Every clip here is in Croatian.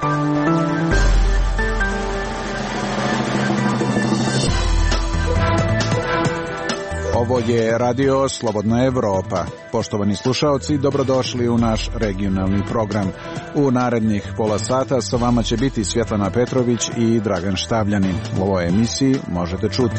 Ovo je Radio Slobodna Evropa. Poštovani slušaoci, dobrodošli u naš regionalni program. U narednih pola sata sa vama će biti Svjetlana Petrović i Dragan Štavljanin. U ovoj emisiji možete čuti: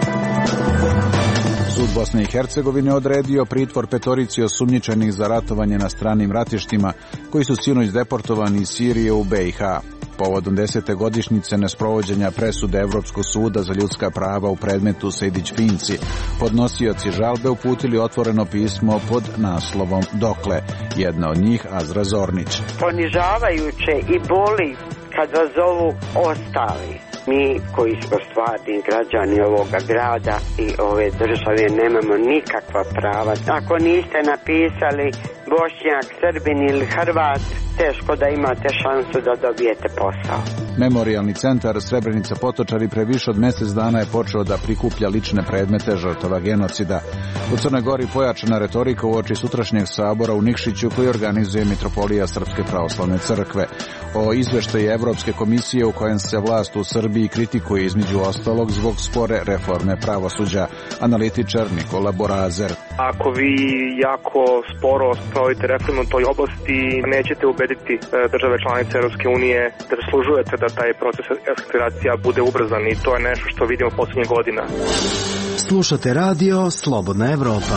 Sud Bosne i Hercegovine odredio pritvor petorici osumnjičenih za ratovanje na stranim ratištima, koji su sinoć deportovani iz Sirije u BiH. Povodom 10. godišnjice nesprovođenja presude Evropskog suda za ljudska prava u predmetu Sejdić-Finci, podnosioci žalbe uputili otvoreno pismo pod naslovom Dokle. Jedna od njih, Azra Zornić. Ponižavajuće i boli kad vas zovu ostali. Mi koji smo stvarni građani ovoga grada i ove države nemamo nikakva prava. Ako niste napisali Bošnjak, Srbin ili Hrvat, teško da imate šansu da dobijete posao. Memorijalni centar Srebrenica Potočari pre više od mjesec dana je počeo da prikuplja lične predmete žrtava genocida. U Crnoj Gori pojačana retorika uoči sutrašnjeg sabora u Nikšiću koji organizuje Mitropolija Srpske pravoslavne crkve. O izveštaju Evropske komisije u kojem se vlast u Srbiji kritikuje između ostalog zbog spore reforme pravosuđa. Analitičar Nikola Borazer. Ako vi jako sporo sprovodite reformu u toj oblasti, nećete ubediti države članice Europske unije da zaslužujete da taj proces eskalacija bude ubrzan, i to je nešto što vidimo posljednjih godina. Slušate Radio Slobodna Evropa.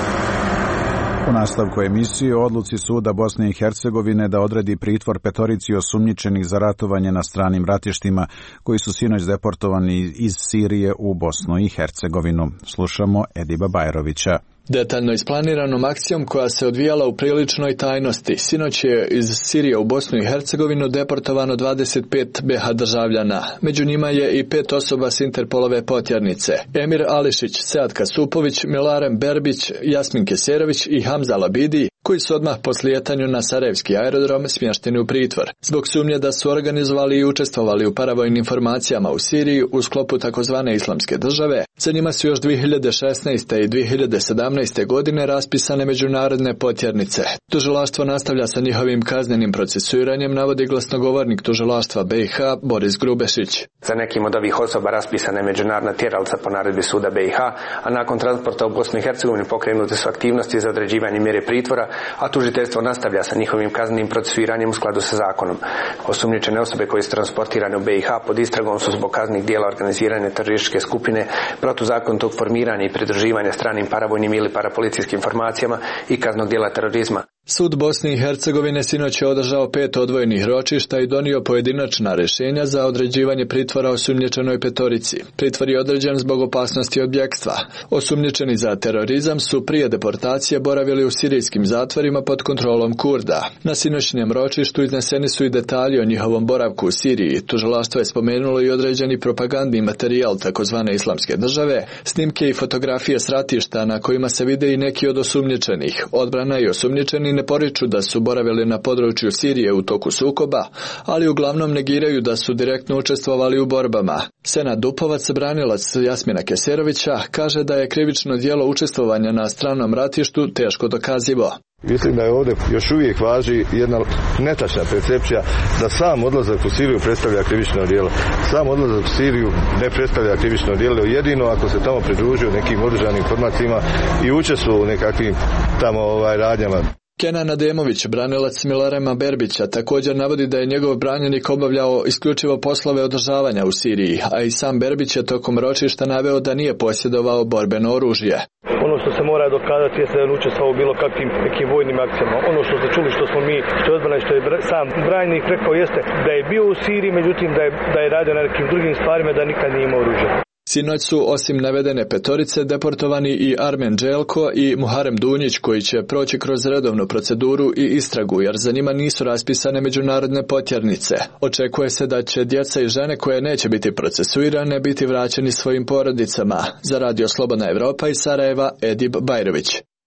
U nastavku emisije o odluci Suda Bosne i Hercegovine da odredi pritvor petorici osumnjičenih za ratovanje na stranim ratištima, koji su sinoć deportovani iz Sirije u Bosnu i Hercegovinu. Slušamo Ediba Bajrovića. Detaljno isplaniranom akcijom koja se odvijala u priličnoj tajnosti, sinoć je iz Sirije u Bosnu i Hercegovinu deportovano 25 BiH državljana. Među njima je i 5 osoba s Interpolove potjernice: Emir Ališić, Sead Kasupović, Milarem Berbić, Jasmin Keserović i Hamza Labidi, koji su odmah po slijetanju na Sarajevski aerodrom smješteni u pritvor zbog sumnje da su organizovali i učestvovali u paravojnim formacijama u Siriji u sklopu takozvane Islamske države. Za njima su još 2016. i 2017. godine raspisane međunarodne potjernice. Tužilaštvo nastavlja sa njihovim kaznenim procesuiranjem, navodi glasnogovornik tužilaštva BiH Boris Grubešić. Za nekim od ovih osoba raspisana je međunarodna tjeralica po naredbi suda BiH, a nakon transporta u Bosnu i Hercegovinu pokrenute su aktivnosti za određivanje mjere pritvora, a tužiteljstvo nastavlja sa njihovim kaznenim procesuiranjem u skladu sa zakonom. Osumnjičene osobe koje su transportirane u BiH pod istragom su zbog kaznenih djela organizirane terorističke skupine, protuzakonitog formiranja i pridruživanja stranim paravojnim ili parapolicijskim formacijama i kaznenog djela terorizma. Sud Bosne i Hercegovine sinoć je održao 5 odvojenih ročišta i donio pojedinačna rješenja za određivanje pritvora osumnjičenoj petorici. Pritvor je određen zbog opasnosti od bjegstva. Osumnjičeni za terorizam su prije deportacije boravili u sirijskim zatvorima pod kontrolom Kurda. Na sinoćnjem ročištu izneseni su i detalji o njihovom boravku u Siriji. Tužilaštvo je spomenulo i određeni propagandni materijal takozvane Islamske države, snimke i fotografije s ratišta na kojima se vide i neki od osumnjičenih. Odbrana i osumnjičeni ne poriču da su boravili na području Sirije u toku sukoba, ali uglavnom negiraju da su direktno učestvovali u borbama. Senad Dupovac, branilac Jasmina Keserovića, kaže da je krivično djelo učestvovanja na stranom ratištu teško dokazivo. Mislim da je ovdje još uvijek važi jedna netačna percepcija da sam odlazak u Siriju predstavlja krivično djelo. Sam odlazak u Siriju ne predstavlja krivično djelo, jedino ako se tamo pridružio nekim oružanim formacijama i učestvovao u nekakvim tamo radnjama. Kenan Ademović, branilac Milarema Berbića, također navodi da je njegov branjenik obavljao isključivo poslove održavanja u Siriji, a i sam Berbić je tokom ročišta naveo da nije posjedovao borbeno oružje. Ono što se mora dokazati je da je učestvovao u bilo kakvim nekim vojnim akcijama. Ono što ste čuli, što smo mi, što je odbrana i što je sam branjenik rekao jeste da je bio u Siriji, međutim da je radio na nekim drugim stvarima, da nikad nije imao oružje. Sinoć su osim navedene petorice deportovani i Armen Dželko i Muharem Dunjić, koji će proći kroz redovnu proceduru i istragu, jer za njima nisu raspisane međunarodne potjernice. Očekuje se da će djeca i žene koje neće biti procesuirane biti vraćeni svojim porodicama. Za Radio Slobodna Evropa iz Sarajeva, Edib Bajrović.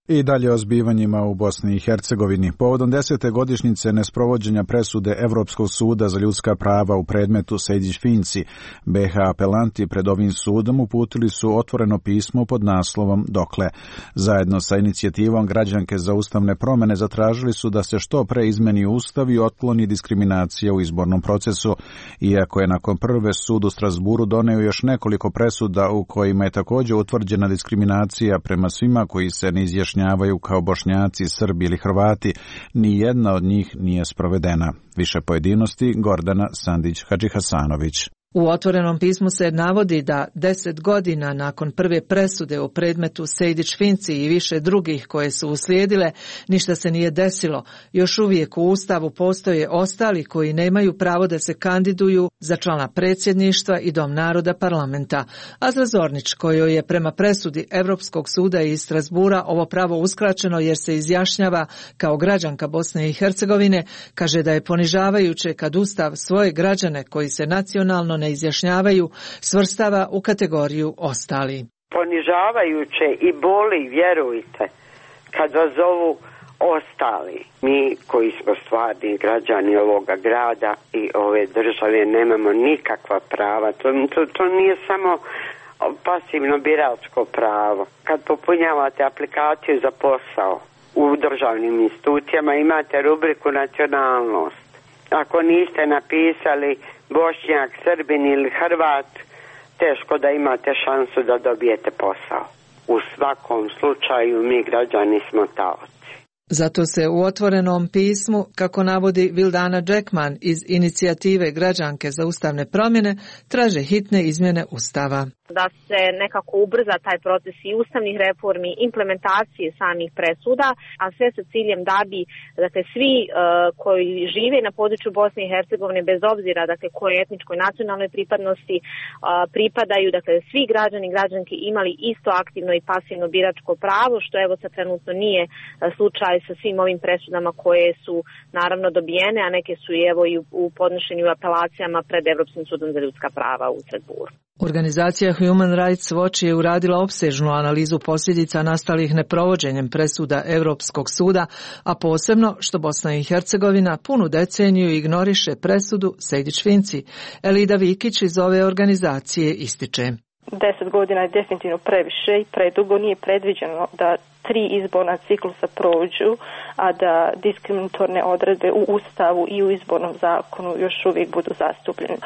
I dalje o zbivanjima u Bosni i Hercegovini. Povodom 10. godišnjice nesprovođenja presude Evropskog suda za ljudska prava u predmetu Sejdić-Finci, BiH apelanti pred ovim sudom uputili su otvoreno pismo pod naslovom Dokle. Zajedno sa inicijativom Građanke za ustavne promjene zatražili su da se što pre izmeni ustav i otkloni diskriminacija u izbornom procesu, iako je nakon prve sud u Strasburu doneo još nekoliko presuda u kojima je također utvrđena diskriminacija prema svima koji se ne izjašnjavaju kao Bošnjaci, Srbi ili Hrvati, ni jedna od njih nije sprovedena. Više pojedinosti Gordana Sandić-Hadžihasanović. U otvorenom pismu se navodi da 10 godina nakon prve presude u predmetu Sejdić-Finci i više drugih koje su uslijedile, ništa se nije desilo. Još uvijek u Ustavu postoje ostali koji nemaju pravo da se kandiduju za člana predsjedništva i Dom naroda parlamenta. Azra Zornić, kojoj je prema presudi Evropskog suda iz Strasbura ovo pravo uskraćeno jer se izjašnjava kao građanka Bosne i Hercegovine, kaže da je ponižavajuće kad Ustav svoje građane koji se nacionalno ne izjašnjavaju svrstava u kategoriju ostali. Ponižavajuće i boli, vjerujte, kad vas zovu ostali. Mi koji smo stvarni građani ovoga grada i ove države nemamo nikakva prava. To nije samo pasivno biračko pravo. Kad popunjavate aplikaciju za posao u državnim institucijama imate rubriku nacionalnost. Ako niste napisali Bošnjak, Srbin ili Hrvat, teško da imate šansu da dobijete posao. U svakom slučaju mi građani smo taoci. Zato se u otvorenom pismu, kako navodi Vildana Džekman iz inicijative Građanke za ustavne promjene, traže hitne izmjene Ustava. Da se nekako ubrza taj proces i ustavnih reformi, implementacije samih presuda, a sve sa ciljem da bi svi koji žive na području Bosne i Hercegovine, bez obzira koje etničkoj nacionalnoj pripadnosti pripadaju, svi građani i građanke imali isto aktivno i pasivno biračko pravo, što evo sad trenutno nije slučaj sa svim ovim presudama koje su naravno dobijene, a neke su i u podnošenju apelacijama pred Evropskim sudom za ljudska prava u Strasburu. Organizacija Human Rights Watch je uradila opsežnu analizu posljedica nastalih neprovođenjem presuda Europskog suda, a posebno što Bosna i Hercegovina punu deceniju ignoriše presudu Sejdić-Finci. Elida Vikić iz ove organizacije ističe. 10 godina je definitivno previše i predugo, nije predviđeno da 3 izborna ciklusa prođu, a da diskriminatorne odredbe u Ustavu i u izbornom zakonu još uvijek budu zastupljene.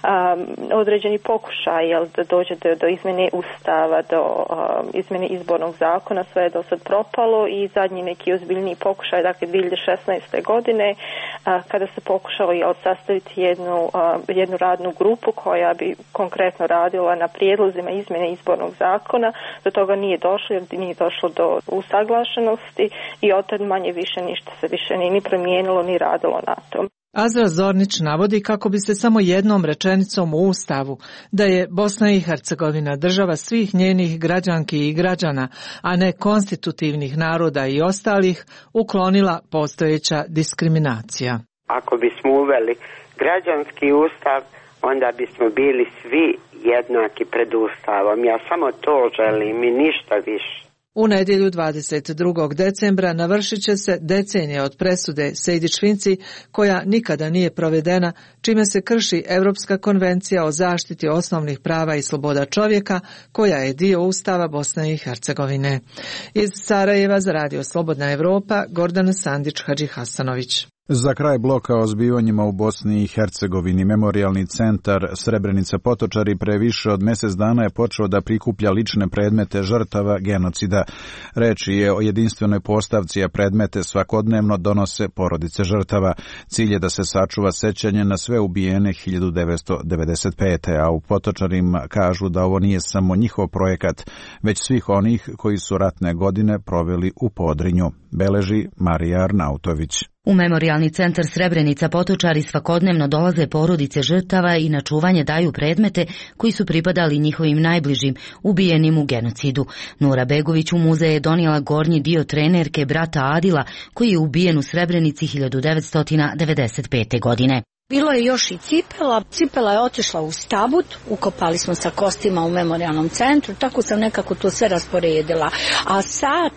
Određeni pokušaj da dođe do izmjene Ustava, do izmjene izbornog zakona, sve je do sad propalo i zadnji neki ozbiljniji pokušaj, 2016. godine, kada se pokušalo sastaviti jednu radnu grupu koja bi konkretno radila na prijedlozima izmjene izbornog zakona. Do toga nije došlo jer nije došlo do usaglašenosti i otad manje više ništa se više ni promijenilo ni radilo na tom. Azra Zornić navodi kako bi se samo jednom rečenicom u Ustavu, da je Bosna i Hercegovina država svih njenih građanki i građana, a ne konstitutivnih naroda i ostalih, uklonila postojeća diskriminacija. Ako bismo uveli građanski ustav, onda bismo bili svi jednaki pred Ustavom. Ja samo to želim i ništa više. U nedjelju 22. decembra navršit će se decenija od presude Sejdić-Finci, koja nikada nije provedena, čime se krši Europska konvencija o zaštiti osnovnih prava i sloboda čovjeka, koja je dio Ustava Bosne i Hercegovine. Iz Sarajeva za Radio Slobodna Evropa, Gordana Sandić-Hadžihasanović. Za kraj bloka o zbivanjima u Bosni i Hercegovini, Memorijalni centar Srebrenica Potočari pre više od mjesec dana je počeo da prikuplja lične predmete žrtava genocida. Reč je o jedinstvenoj postavci, a predmete svakodnevno donose porodice žrtava. Cilj je da se sačuva sećanje na sve ubijene 1995. A u Potočarima kažu da ovo nije samo njihov projekat, već svih onih koji su ratne godine proveli u Podrinju, beleži Marija Arnautović. U Memorijalni centar Srebrenica Potočari svakodnevno dolaze porodice žrtava i na čuvanje daju predmete koji su pripadali njihovim najbližim, ubijenim u genocidu. Nura Begović u muzej je donijela gornji dio trenerke brata Adila, koji je ubijen u Srebrenici 1995. godine. Bilo je još i cipela. Cipela je otišla u stabut, ukopali smo sa kostima u memorijalnom centru, tako sam nekako to sve rasporedila. A sat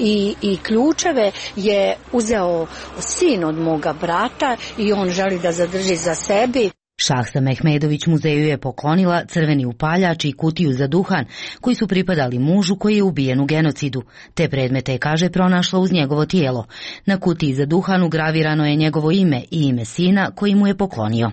i ključeve je uzeo sin od moga brata i on želi da zadrži za sebi. Šahsa Mehmedović muzeju je poklonila crveni upaljač i kutiju za duhan koji su pripadali mužu koji je ubijen u genocidu. Te predmete je, kaže, pronašla uz njegovo tijelo. Na kutiji za duhan ugravirano je njegovo ime i ime sina koji mu je poklonio.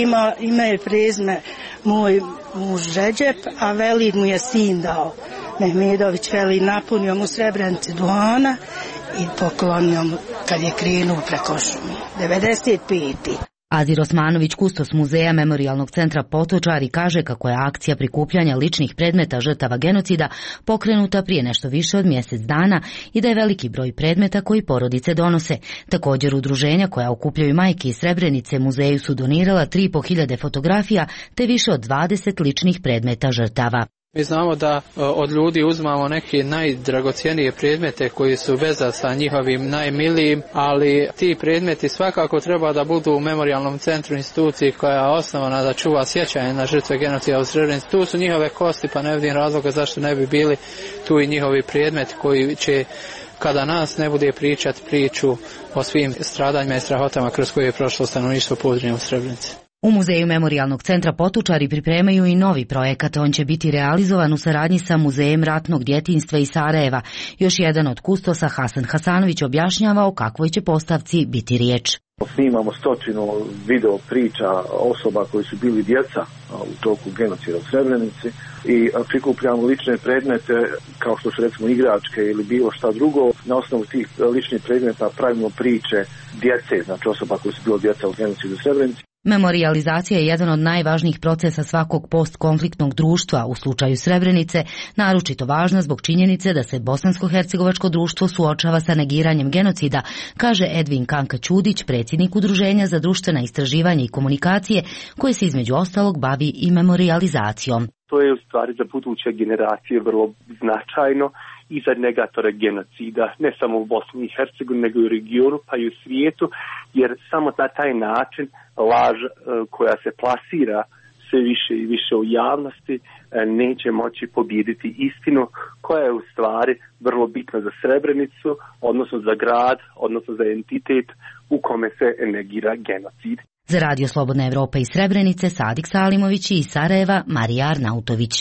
Ime je prezime moj muž Ređep, a Velid mu je sin dao. Mehmedović Velid napunio mu Srebrenici duhana i poklonio mu kad je krenuo preko šumi. 95. Azir Osmanović, kustos muzeja Memorijalnog centra Potočari, kaže kako je akcija prikupljanja ličnih predmeta žrtava genocida pokrenuta prije nešto više od mjesec dana i da je veliki broj predmeta koji porodice donose. Također udruženja koja okupljaju majke iz Srebrenice muzeju su donirala 3.500 fotografija te više od 20 ličnih predmeta žrtava. Mi znamo da od ljudi uzmamo neke najdragocjenije predmete koji su veza sa njihovim najmilijim, ali ti predmeti svakako treba da budu u memorijalnom centru instituciji koja je osnovana da čuva sjećanje na žrtve genocida u Srebrenici. Tu su njihove kosti, pa ne vidim razloga zašto ne bi bili tu i njihovi predmeti koji će, kada nas ne bude pričati priču o svim stradanjima i strahotama kroz koje je prošlo stanovništvo Podrinja u Srebrenici. U Muzeju Memorijalnog centra Potočari pripremaju i novi projekat. On će biti realizovan u saradnji sa Muzejem ratnog djetinjstva iz Sarajeva. Još jedan od kustosa, Hasan Hasanović, objašnjava o kakvoj će postavci biti riječ. Snimamo 100 video priča osoba koji su bili djeca u toku genocida u Srebrenici i prikupljamo lične predmete kao što su recimo igračke ili bilo šta drugo. Na osnovu tih ličnih predmeta pravimo priče djece, znači osoba koji su bili djeca u genocidu u Srebrenici. Memorijalizacija je jedan od najvažnijih procesa svakog postkonfliktnog društva. U slučaju Srebrenice naročito važna zbog činjenice da se bosansko-hercegovačko društvo suočava sa negiranjem genocida, kaže Edvin Kanka Ćudić, predsjednik Udruženja za društvena istraživanja i komunikacije, koje se između ostalog bavi i memorijalizacijom. To je u stvari za buduće generacije vrlo značajno i za negatore genocida, ne samo u Bosni i Hercegovini, nego i u regionu, pa i u svijetu, jer samo na taj način laž koja se plasira sve više i više u javnosti neće moći pobijediti istinu koja je u stvari vrlo bitna za Srebrenicu, odnosno za grad, odnosno za entitet u kome se negira genocid. Za Radio Slobodna Evropa iz Srebrenice, Sadik Salimović i iz Sarajeva, Marija Arnautović.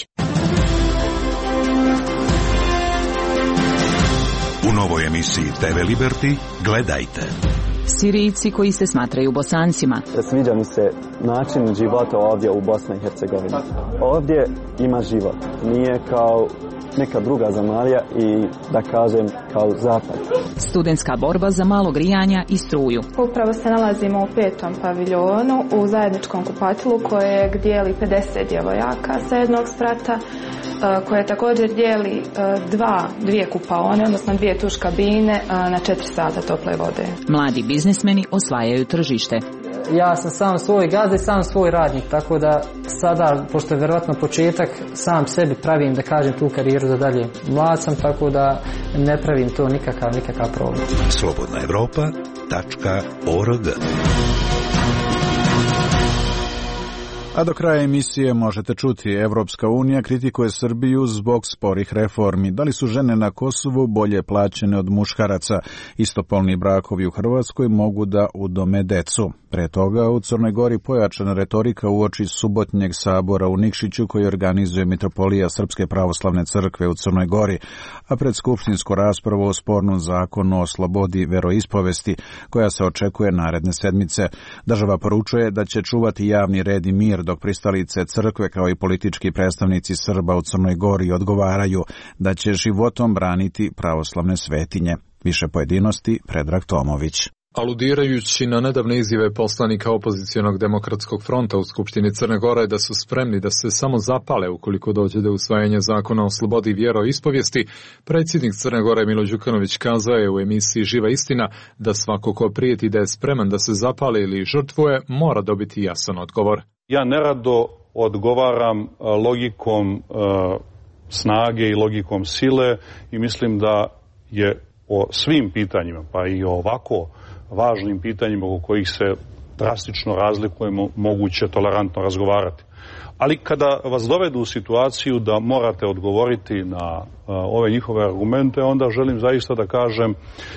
U novoj emisiji TV Liberty gledajte. Sirijci koji se smatraju Bosancima. Sviđa mi se način života ovdje u Bosni i Hercegovini. Ovdje ima život. Nije kao neka druga zemalja i da kažem kao zapad. Studentska borba za malo grijanja i struju. Upravo se nalazimo u 5. paviljonu u zajedničkom kupatilu kojeg dijeli 50 djevojaka sa jednog sprata, koje također dijeli dvije kupaone, odnosno 2 tuš kabine na 4 sata tople vode. Mladi biznismeni osvajaju tržište. Ja sam sam svoj gazda i sam svoj radnik, tako da sada, pošto je vjerojatno početak, sam sebi pravim, da kažem, tu karijeru za dalje. Mlad sam, tako da ne pravim to nikakav problem. slobodnaevropa.org. A do kraja emisije možete čuti: Evropska unija kritikuje Srbiju zbog sporih reformi. Da li su žene na Kosovu bolje plaćene od muškaraca? Istopolni brakovi u Hrvatskoj mogu da udome decu. Pre toga u Crnoj Gori pojačana retorika uoči subotnjeg sabora u Nikšiću koji organizuje Mitropolija Srpske pravoslavne crkve u Crnoj Gori, a pred skupštinsku raspravu o spornom zakonu o slobodi veroispovesti koja se očekuje naredne sedmice. Država poručuje da će čuvati javni red i mir, dok pristalice crkve kao i politički predstavnici Srba u Crnoj Gori odgovaraju da će životom braniti pravoslavne svetinje. Više pojedinosti Predrag Tomović. Aludirajući na nedavne izjave poslanika opozicionog demokratskog fronta u Skupštini Crne Gore da su spremni da se samo zapale ukoliko dođe do usvajanja zakona o slobodi vjeroispovijesti, predsjednik Crne Gore Milo Đukanović kazao je u emisiji Živa istina da svako ko prijeti da je spreman da se zapali ili žrtvuje mora dobiti jasan odgovor. Ja nerado odgovaram logikom snage i logikom sile i mislim da je o svim pitanjima, pa i o ovako važnim pitanjima o kojih se drastično razlikujemo, moguće tolerantno razgovarati. Ali kada vas dovedu u situaciju da morate odgovoriti na ove njihove argumente, onda želim zaista da kažem,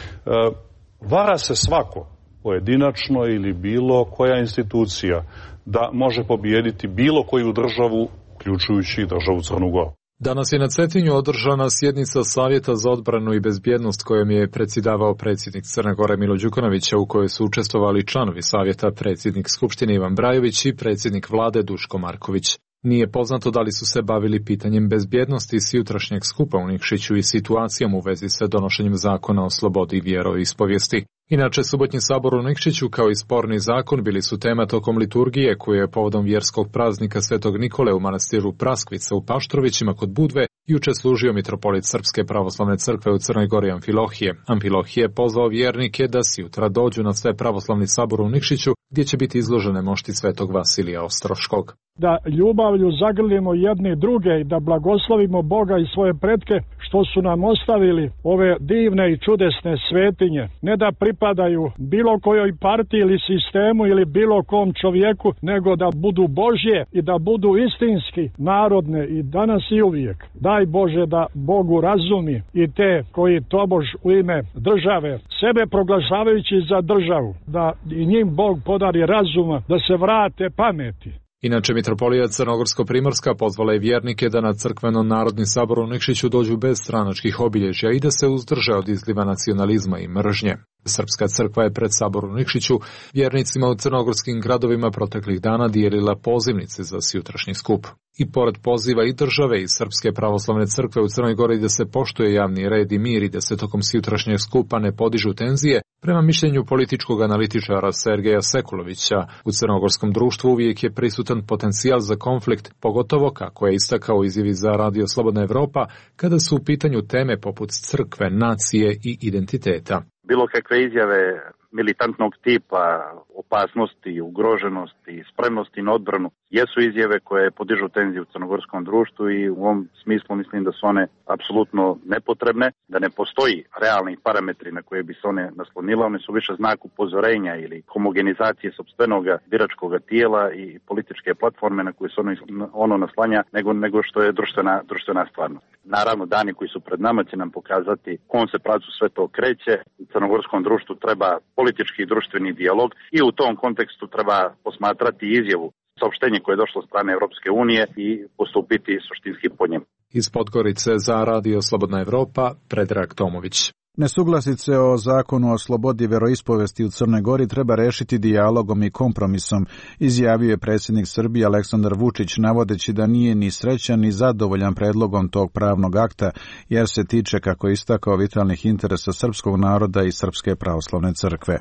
vara se svako pojedinačno ili bilo koja institucija da može pobijediti bilo koju državu, uključujući državu Crnu Goru. Danas je na Cetinju održana sjednica Savjeta za odbranu i bezbjednost kojom je predsjedavao predsjednik Crne Gore Milo Đukanovića, u kojoj su učestvovali članovi Savjeta, predsjednik Skupštine Ivan Brajović i predsjednik Vlade Duško Marković. Nije poznato da li su se bavili pitanjem bezbjednosti s jutrašnjeg skupa u Nikšiću i situacijom u vezi sa donošenjem zakona o slobodi vjeroispovijesti. Inače, subotnji sabor u Nikšiću kao i sporni zakon bili su tema tokom liturgije koje je povodom vjerskog praznika Svetog Nikole u manastiru Praskvica u Paštrovićima kod Budve juče služio mitropolit Srpske pravoslavne crkve u Crnoj Gori Amfilohije. Amfilohije je pozvao vjernike da sjutra dođu na sve pravoslavni sabor u Nikšiću gdje će biti izložene mošti Svetog Vasilija Ostroškog. Da ljubavlju zagrlimo jedni druge i da blagoslovimo Boga i svoje pretke što su nam ostavili ove divne i čudesne svetinje. Ne da pripadaju bilo kojoj partiji ili sistemu ili bilo kom čovjeku, nego da budu Božje i da budu istinski narodne i danas i uvijek. Daj Bože da Bogu razumi i te koji tobož u ime države, sebe proglašavajući za državu, da i njim Bog podari razuma, da se vrate pameti. Inače, mitropolija Crnogorsko-Primorska pozvala je vjernike da na crkveno-narodni sabor u Nikšiću dođu bez stranačkih obilježja i da se uzdrže od izliva nacionalizma i mržnje. Srpska crkva je pred sabor u Nikšiću vjernicima u crnogorskim gradovima proteklih dana dijelila pozivnice za sjutrašnji skup. I pored poziva i države i Srpske pravoslavne crkve u Crnoj Gori da se poštuje javni red i mir i da se tokom sjutrašnjeg skupa ne podižu tenzije, prema mišljenju političkog analitičara Sergeja Sekulovića, u crnogorskom društvu uvijek je prisutan potencijal za konflikt, pogotovo kako je istakao izjavi za Radio Slobodna Evropa, kada su u pitanju teme poput crkve, nacije i identiteta. Bilo kakve izjave militantnog tipa, opasnosti, ugroženosti, spremnosti na odbranu, jesu izjave koje podižu tenziju u crnogorskom društvu i u ovom smislu mislim da su one apsolutno nepotrebne, da ne postoji realni parametri na koje bi se one naslonile, one su više znak upozorenja ili homogenizacije sopstvenog biračkog tijela i političke platforme na koje se ono naslanja nego što je društvena stvarnost. Naravno, dani koji su pred nama će nam pokazati kom se pravcu sve to kreće. U crnogorskom društvu treba politički i društveni dijalog i u tom kontekstu treba posmatrati izjavu, saopštenje koje je došlo od strane Europske unije i postupiti suštinski po njemu. Iz Podgorice za Radio Slobodna Evropa, Predrag Tomović. Nesuglasice o zakonu o slobodi veroispovesti u Crnoj Gori treba rešiti dijalogom i kompromisom, izjavio je predsjednik Srbije Aleksandar Vučić, navodeći da nije ni srećan ni zadovoljan predlogom tog pravnog akta, jer se tiče, kako je istakao, vitalnih interesa srpskog naroda i Srpske pravoslavne crkve.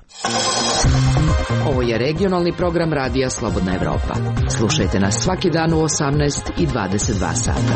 Ovo je regionalni program Radija Slobodna Evropa. Slušajte nas svaki dan u 18 i 22 sata.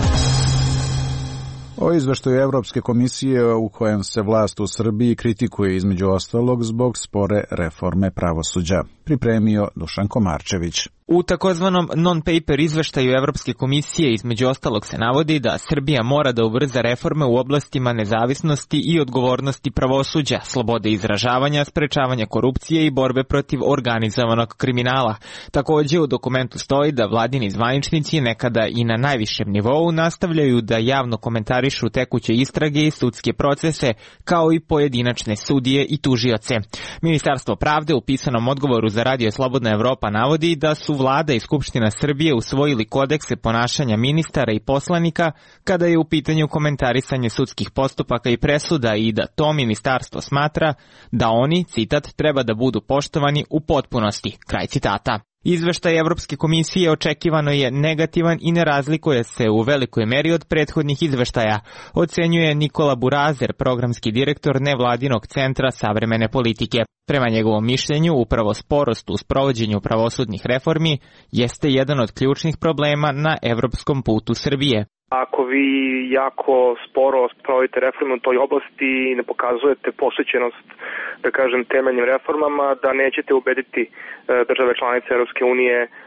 O izveštaju Evropske komisije u kojem se vlast u Srbiji kritikuje između ostalog zbog spore reforme pravosuđa. Pripremio Dušan Komarčević. U takozvanom non-paper izveštaju Evropske komisije između ostalog se navodi da Srbija mora da ubrza reforme u oblastima nezavisnosti i odgovornosti pravosuđa, slobode izražavanja, sprečavanja korupcije i borbe protiv organizovanog kriminala. Također u dokumentu stoji da vladini zvaničnici nekada i na najvišem nivou nastavljaju da javno komentarišu tekuće istrage i sudske procese, kao i pojedinačne sudije i tužioce. Ministarstvo pravde u pisanom odgovoru za Radio Slobodna Evropa navodi da su Vlada i Skupština Srbije usvojili kodekse ponašanja ministara i poslanika kada je u pitanju komentarisanje sudskih postupaka i presuda i da to ministarstvo smatra da oni, citat, treba da budu poštovani u potpunosti, kraj citata. Izveštaj Evropske komisije očekivano je negativan i ne razlikuje se u velikoj meri od prethodnih izveštaja, ocenjuje Nikola Burazer, programski direktor nevladinog centra savremene politike. Prema njegovom mišljenju, upravo sporost u sprovođenju pravosudnih reformi jeste jedan od ključnih problema na evropskom putu Srbije. Ako vi jako sporo sprovodite reforme u toj oblasti i ne pokazujete posvećenost, da kažem, temeljnim reformama, da nećete ubediti države članice Europske unije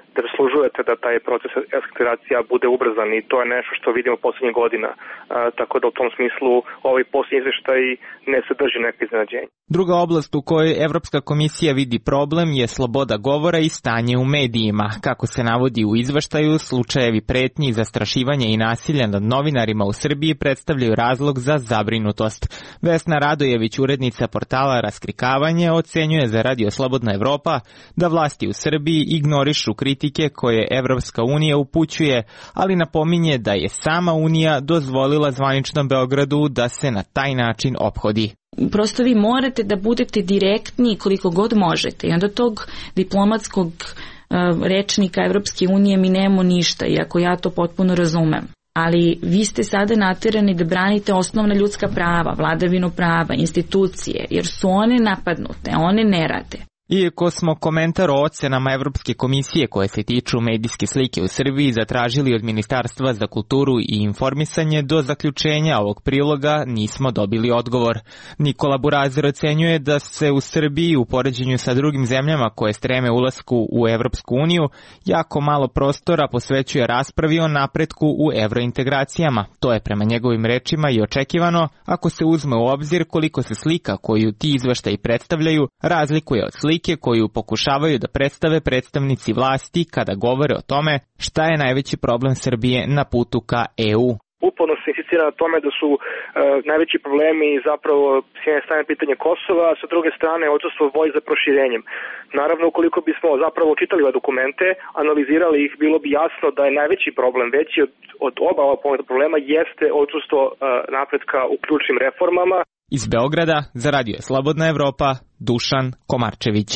da zaslužujete da taj proces eskalacija bude ubrzan i to je nešto što vidimo posljednjih godina. Tako da u tom smislu ovaj posljednji izveštaj ne sadrži neke iznenađenje. Druga oblast u kojoj Evropska komisija vidi problem je sloboda govora i stanje u medijima. Kako se navodi u izveštaju, slučajevi pretnji, zastrašivanja i nasilja nad novinarima u Srbiji predstavljaju razlog za zabrinutost. Vesna Radojević, urednica portala Raskrikavanje, ocenjuje za Radio Slobodna Evropa da vlasti u Srbiji ignorišu kritike koje Evropska unija upućuje, ali napominje da je sama Unija dozvolila zvaničnom Beogradu da se na taj način ophodi. Prosto vi morate da budete direktni koliko god možete i onda tog diplomatskog rečnika Evropske unije mi nemamo ništa, iako ja to potpuno razumem. Ali vi ste sada naterani da branite osnovna ljudska prava, vladavinu prava, institucije, jer su one napadnute, one ne rade. Iako smo komentar o ocenama Evropske komisije koje se tiču medijske slike u Srbiji zatražili od Ministarstva za kulturu i informisanje, do zaključenja ovog priloga nismo dobili odgovor. Nikola Burazer ocenjuje da se u Srbiji u poređenju sa drugim zemljama koje streme ulasku u Evropsku uniju jako malo prostora posvećuje raspravi o napretku u evrointegracijama. To je prema njegovim rečima i očekivano ako se uzme u obzir koliko se slika koju ti izveštaji predstavljaju razlikuje od slike koju pokušavaju da predstave predstavnici vlasti kada govore o tome šta je najveći problem Srbije na putu ka EU. Uporno se insistira na tome da su najveći problemi zapravo s jedne strane pitanje Kosova, a sa druge strane odsustvo volje za proširenjem. Naravno, ukoliko bismo zapravo čitali ove dokumente, analizirali ih, bilo bi jasno da je najveći problem, veći od oba ova problema, jeste odsustvo napretka u ključnim reformama. Iz Beograda za Radio Slobodna Evropa, Dušan Komarčević.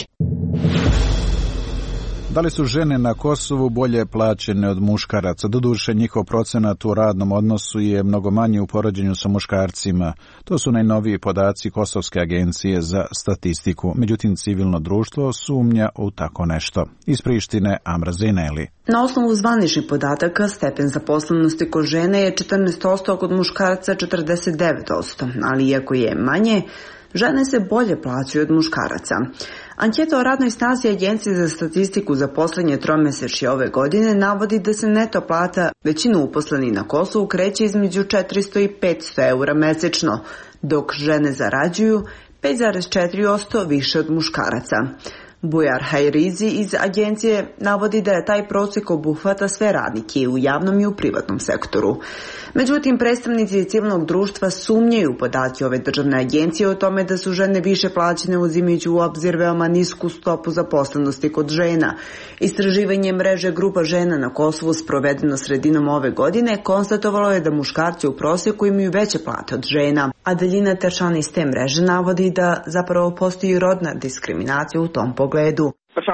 Da li su žene na Kosovu bolje plaćene od muškaraca? Doduše, njihov procenat u radnom odnosu je mnogo manji u poređenju sa muškarcima. To su najnoviji podaci Kosovske agencije za statistiku. Međutim, civilno društvo sumnja u tako nešto. Iz Prištine, Amra Zineli. Na osnovu zvaničnih podataka, stepen zaposlenosti kod žene je 14%, a kod muškaraca 49%, ali iako je manje, žene se bolje plaćaju od muškaraca. Anketa o radnoj snazi Agencije za statistiku za posljednje tromesečje ove godine navodi da se neto plata većinu uposlenih na Kosovu kreće između 400 i 500 eura mesečno, dok žene zarađuju 5,4% više od muškaraca. Bujar Hajrizi iz agencije navodi da je taj prosjek obuhvata sve radnike u javnom i u privatnom sektoru. Međutim, predstavnici civilnog društva sumnjaju u podatke ove državne agencije o tome da su žene više plaćene uzimajući u obzir veoma nisku stopu zaposlenosti kod žena. Istraživanje mreže grupa žena na Kosovu sprovedeno sredinom ove godine konstatovalo je da muškarci u prosjeku imaju veće plate od žena. Adelina Teršan iz te mreže navodi da zapravo postoji rodna diskriminacija u tom pogledu.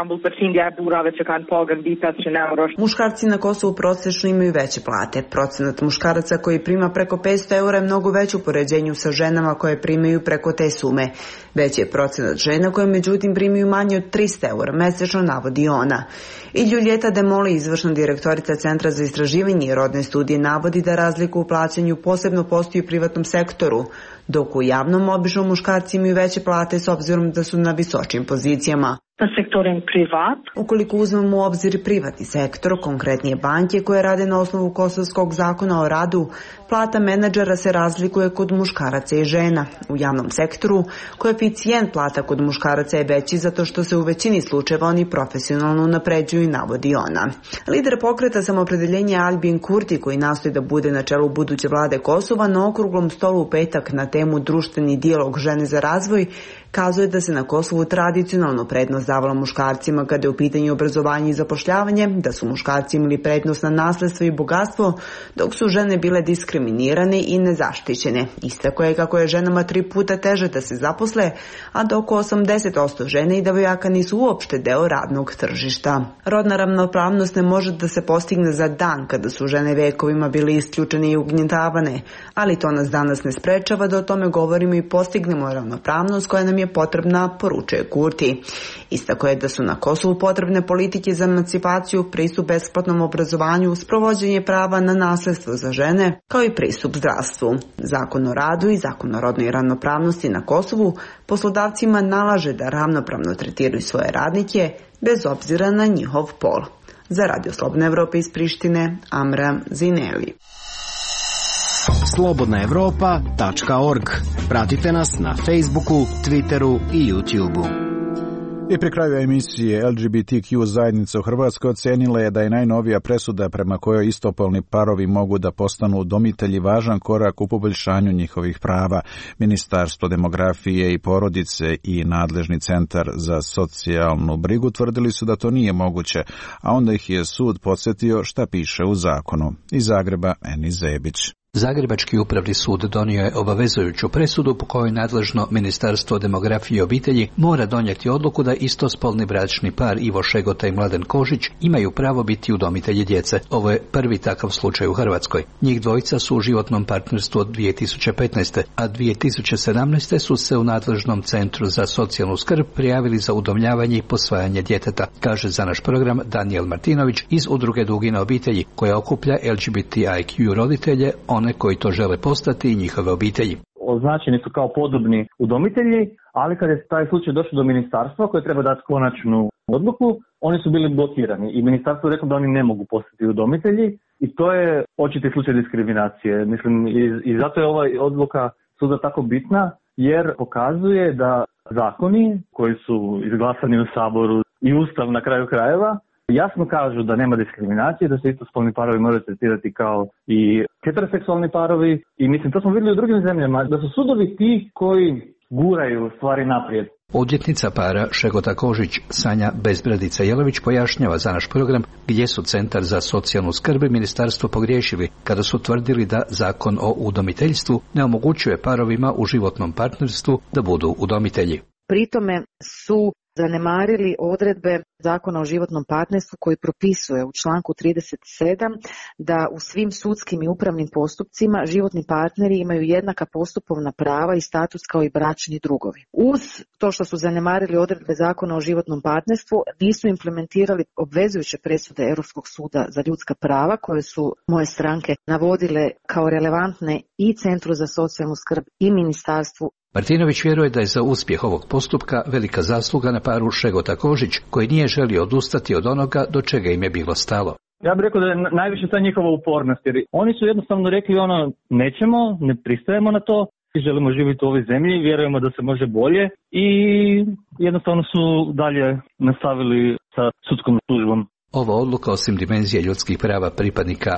Muškarci na Kosovu prosječno imaju veće plate. Procenat muškaraca koji prima preko 500 eura je mnogo veći u poređenju sa ženama koje primaju preko te sume. Veći je procenat žena koje međutim primaju manje od 300 eura mesečno, navodi ona. I Ljuljeta Demoli, izvršna direktorica Centra za istraživanje i rodne studije, navodi da razliku u plaćanju posebno postoji u privatnom sektoru, dok u javnom obično muškarci imaju veće plate s obzirom da su na visočim pozicijama. Ukoliko uzmemo u obzir privatni sektor, konkretnije banke koje rade na osnovu Kosovskog zakona o radu, plata menadžera se razlikuje kod muškaraca i žena. U javnom sektoru koeficijent plata kod muškaraca je veći zato što se u većini slučajeva oni profesionalno unapređuju, navodi ona. Lider pokreta Samoopredeljenja Albin Kurti, koji nastoji da bude na čelu buduće vlade Kosova, na okruglom stolu u petak na temu društveni dijalog žene za razvoj, kazuje da se na Kosovu tradicionalno prednost davala muškarcima kada je u pitanju obrazovanje i zapošljavanje, da su muškarci imali prednost na nasledstvo i bogatstvo, dok su žene bile diskriminirane i nezaštićene. Istako je kako je ženama 3 puta teže da se zaposle, a da oko 80% žene i devojaka nisu uopšte deo radnog tržišta. Rodna ravnopravnost ne može da se postigne za dan kada su žene vekovima bile isključene i ugnjetavane, ali to nas danas ne sprečava da o tome govorimo i postignemo ravnopravnost koja nam je potrebna, poručuje Kurti. Istako je da su na Kosovu potrebne politike za emancipaciju, pristup besplatnom obrazovanju, sprovođenje prava na nasledstvo za žene, kao i pristup zdravstvu. Zakon o radu i zakon o rodnoj ravnopravnosti na Kosovu poslodavcima nalaže da ravnopravno tretiraju svoje radnike bez obzira na njihov pol. Za Radio Slobodna Evropa iz Prištine, Amra Zineli. slobodnaevropa.org. Pratite nas na Facebooku, Twitteru i YouTubeu. I pri kraju emisije LGBTQ zajednica u Hrvatskoj ocenila je da je najnovija presuda prema kojoj istopolni parovi mogu da postanu udomitelji važan korak u poboljšanju njihovih prava. Ministarstvo demografije i porodice i nadležni centar za socijalnu brigu tvrdili su da to nije moguće, a onda ih je sud podsjetio šta piše u zakonu. Iz Zagreba, Eni Zebić. Zagrebački upravni sud donio je obavezujuću presudu po kojoj nadležno Ministarstvo demografije i obitelji mora donijeti odluku da istospolni bračni par Ivo Šegota i Mladen Kožić imaju pravo biti udomitelji djece. Ovo je prvi takav slučaj u Hrvatskoj. Njih dvojica su u životnom partnerstvu od 2015. a 2017. su se u nadležnom centru za socijalnu skrb prijavili za udomljavanje i posvajanje djeteta, kaže za naš program Danijel Martinović iz udruge Dugina obitelji, koja okuplja LGBTIQ roditelje, one koji to žele postati i njihove obitelji. Označeni su kao podobni udomitelji, ali kad je taj slučaj došao do ministarstva koje treba dati konačnu odluku, oni su bili blokirani i ministarstvo je reklo da oni ne mogu postati udomitelji i to je očiti slučaj diskriminacije. Mislim, i zato je ova odluka suda tako bitna, jer pokazuje da zakoni koji su izglasani u Saboru i Ustav na kraju krajeva jasno kažu da nema diskriminacije, da se istospolni parovi moraju tretirati kao i heteroseksualni parovi i mislim, to smo vidjeli u drugim zemljama, da su sudovi ti koji guraju stvari naprijed. Odvjetnica para Šegota Kožić Sanja Bezbradica Jelović pojašnjava za naš program gdje su Centar za socijalnu skrb i ministarstvo pogriješili kada su tvrdili da zakon o udomiteljstvu ne omogućuje parovima u životnom partnerstvu da budu udomitelji. Pritome su zanemarili odredbe Zakona o životnom partnerstvu koji propisuje u članku 37 da u svim sudskim i upravnim postupcima životni partneri imaju jednaka postupovna prava i status kao i bračni drugovi. Uz to što su zanemarili odredbe Zakona o životnom partnerstvu, nisu implementirali obvezujuće presude Europskog suda za ljudska prava koje su moje stranke navodile kao relevantne i Centru za socijalnu skrb i ministarstvu. Martinović vjeruje da je za uspjeh ovog postupka velika zasluga na paru Šegota Kožić, koji nije želio odustati od onoga do čega im je bilo stalo. Ja bih rekao da je najviše ta njihova upornost, jer oni su jednostavno rekli nećemo, ne pristajemo na to, želimo živjeti u ovoj zemlji, vjerujemo da se može bolje i jednostavno su dalje nastavili sa sudskom službom. Ova odluka, osim dimenzije ljudskih prava pripadnika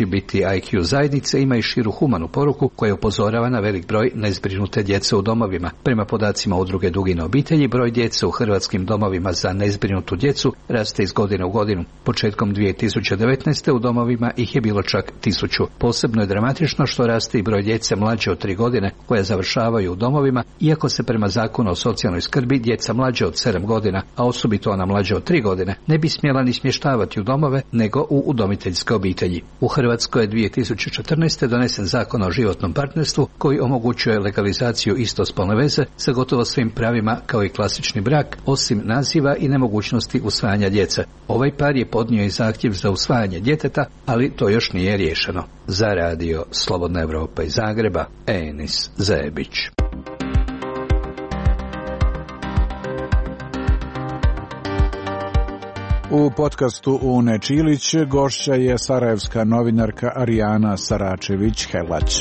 LGBTIQ zajednice, ima i širu humanu poruku koja upozorava na velik broj nezbrinute djece u domovima. Prema podacima udruge Dugine obitelji, broj djece u hrvatskim domovima za nezbrinutu djecu raste iz godine u godinu. Početkom 2019. u domovima ih je bilo čak 1000. Posebno je dramatično što raste i broj djece mlađe od 3 godine koja završavaju u domovima, iako se prema Zakonu o socijalnoj skrbi djeca mlađe od 7 godina, a osobito ona mlađe od 3 godine, ne bi smjela ni smještavati u domove, nego u udomiteljske obitelji. U Hrvatskoj je 2014. donesen Zakon o životnom partnerstvu koji omogućuje legalizaciju istospolne veze sa gotovo svim pravima kao i klasični brak, osim naziva i nemogućnosti usvajanja djece. Ovaj par je podnio i zahtjev za usvajanje djeteta, ali to još nije riješeno. Za radio Slobodna Evropa iz Zagreba, Enis Zebić. U podcastu Une Čilić gošća je sarajevska novinarka Arijana Saračević-Helać.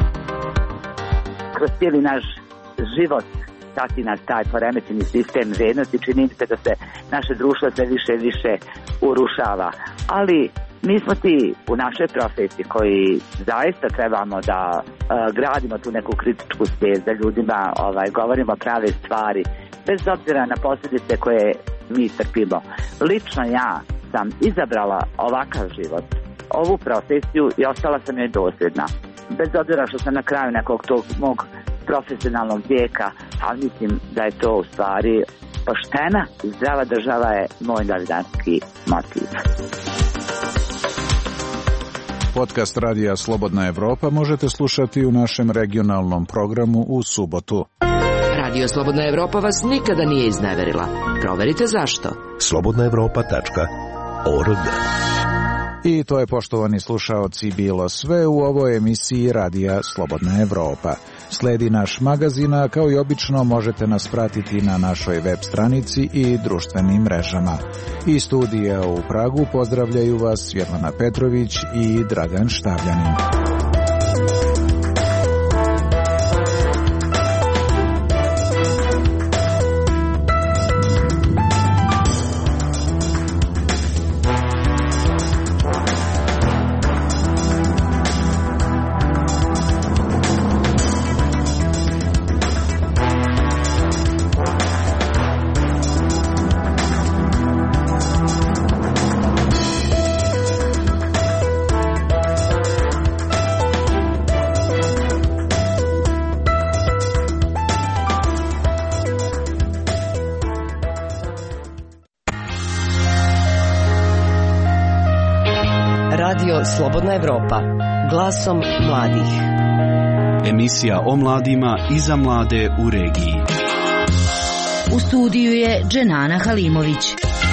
Kroz cijeli naš život prati nas taj poremećeni sistem vrijednosti, čini se da se naše društvo sve više i više urušava. Ali mi smo ti u našoj profesiji koji zaista trebamo da gradimo tu neku kritičku svijest, da ljudima govorimo prave stvari, bez obzira na posljedice koje mi trpimo. Lično ja sam izabrala ovakav život, ovu profesiju i ostala sam joj dosljedna. Bez obzira što sam na kraju nekog tog mog profesionalnog vijeka, ali mislim da je to u stvari poštena i zdrava država je moj navijanski motiv. Podcast Radija Slobodna Evropa možete slušati u našem regionalnom programu u subotu. Radio Slobodna Evropa vas nikada nije izneverila. Proverite zašto. slobodnaevropa.org. I to je, poštovani slušaoci, bilo sve u ovoj emisiji Radija Slobodna Evropa. Sledi naš magazin, a kao i obično možete nas pratiti na našoj web stranici i društvenim mrežama. Iz studija u Pragu pozdravljaju vas Svjetlana Petrović i Dragan Štavljanin. Slobodna Evropa, glasom mladih. Emisija o mladima i za mlade u regiji. U studiju je Dženana Halimović.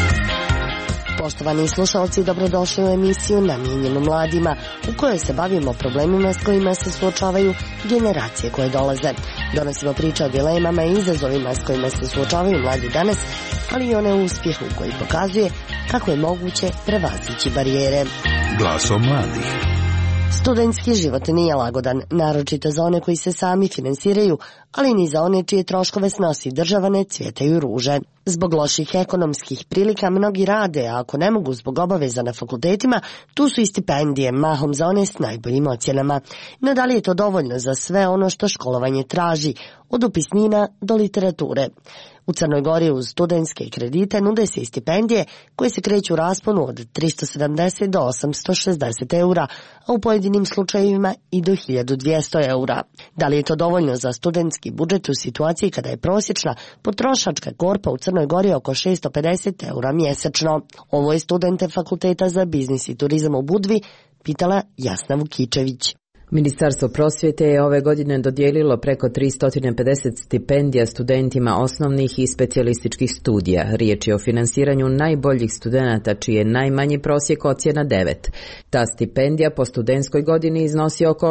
Poštovani slušalci, dobrodošli u emisiju namijenjenu mladima, u kojoj se bavimo problemima s kojima se suočavaju generacije koje dolaze. Donosimo priče o dilemama i izazovima s kojima se suočavaju mladi danas, ali i one uspjehu koji pokazuje kako je moguće prevazići barijere. Glasom mladih. Studentski život nije lagodan, naročito za one koji se sami finansiraju, ali ni za one čije troškove snosi država ne cvjetaju ruže. Zbog loših ekonomskih prilika mnogi rade, a ako ne mogu zbog obaveza na fakultetima, tu su i stipendije, mahom za one s najboljim ocjenama. No da li je to dovoljno za sve ono što školovanje traži, od upisnina do literature? U Crnoj Gori uz studentske kredite nude se i stipendije koje se kreću u rasponu od 370 do 860 eura, a u pojedinim slučajevima i do 1200 eura. Da li je to dovoljno za studentski budžet u situaciji kada je prosječna potrošačka korpa u Crnoj Gori oko 650 eura mjesečno? Ovo je studente Fakulteta za biznis i turizam u Budvi pitala Jasna Vukičević. Ministarstvo prosvjete je ove godine dodijelilo preko 350 stipendija studentima osnovnih i specijalističkih studija. Riječ je o finansiranju najboljih studenata čiji je najmanji prosjek ocjena 9. Ta stipendija po studentskoj godini iznosi oko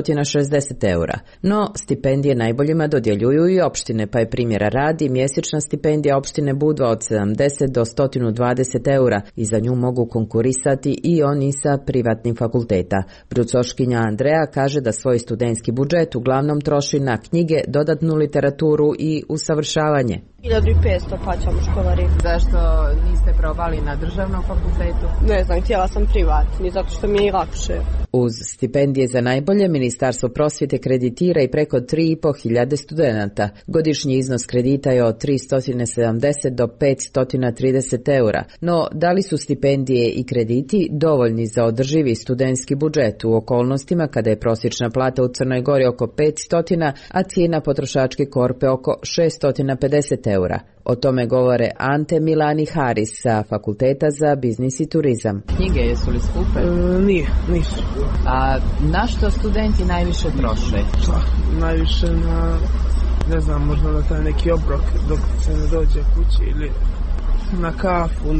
860 eura. No, stipendije najboljima dodjeljuju i opštine, pa je primjera radi mjesečna stipendija opštine Budva od 70 do 120 eura i za nju mogu konkurisati i oni sa privatnim fakulteta. Brucoškinja Andreja kaže da svoj studentski budžet uglavnom troši na knjige, dodatnu literaturu i usavršavanje. 1500 plaćam u školari. Zašto niste probali na državnom fakultetu? Ne znam, htjela sam privatni, zato što mi je lakše. Uz stipendije za najbolje, Ministarstvo prosvjete kreditira i preko 3.500 studenata. Godišnji iznos kredita je od 370 do 530 eura. No, da li su stipendije i krediti dovoljni za održivi studentski budžet u okolnostima kada je prosječna plata u Crnoj Gori oko 500, a cijena potrošačke korpe oko 650 eura? O tome govore Ante Milani Haris sa Fakulteta za biznis i turizam. Knjige jesu li skupe? Nisu. A na što studenti najviše troše? Najviše na, ne znam, možda na taj neki obrok dok se ne dođe kući ili na kafu,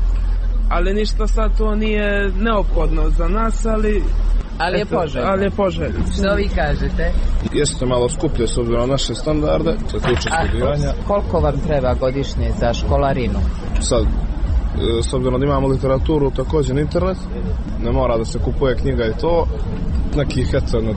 ali ništa sad to nije neophodno za nas, ali je poželjno. Ali je poželjno. Što vi kažete? Jeste malo skuplje s obzirom na naše standarde, što tiče studiranja. Koliko vam treba godišnje za školarinu? Sad, s obzirom da imamo literaturu, također internet, ne mora da se kupuje knjiga i to, nekih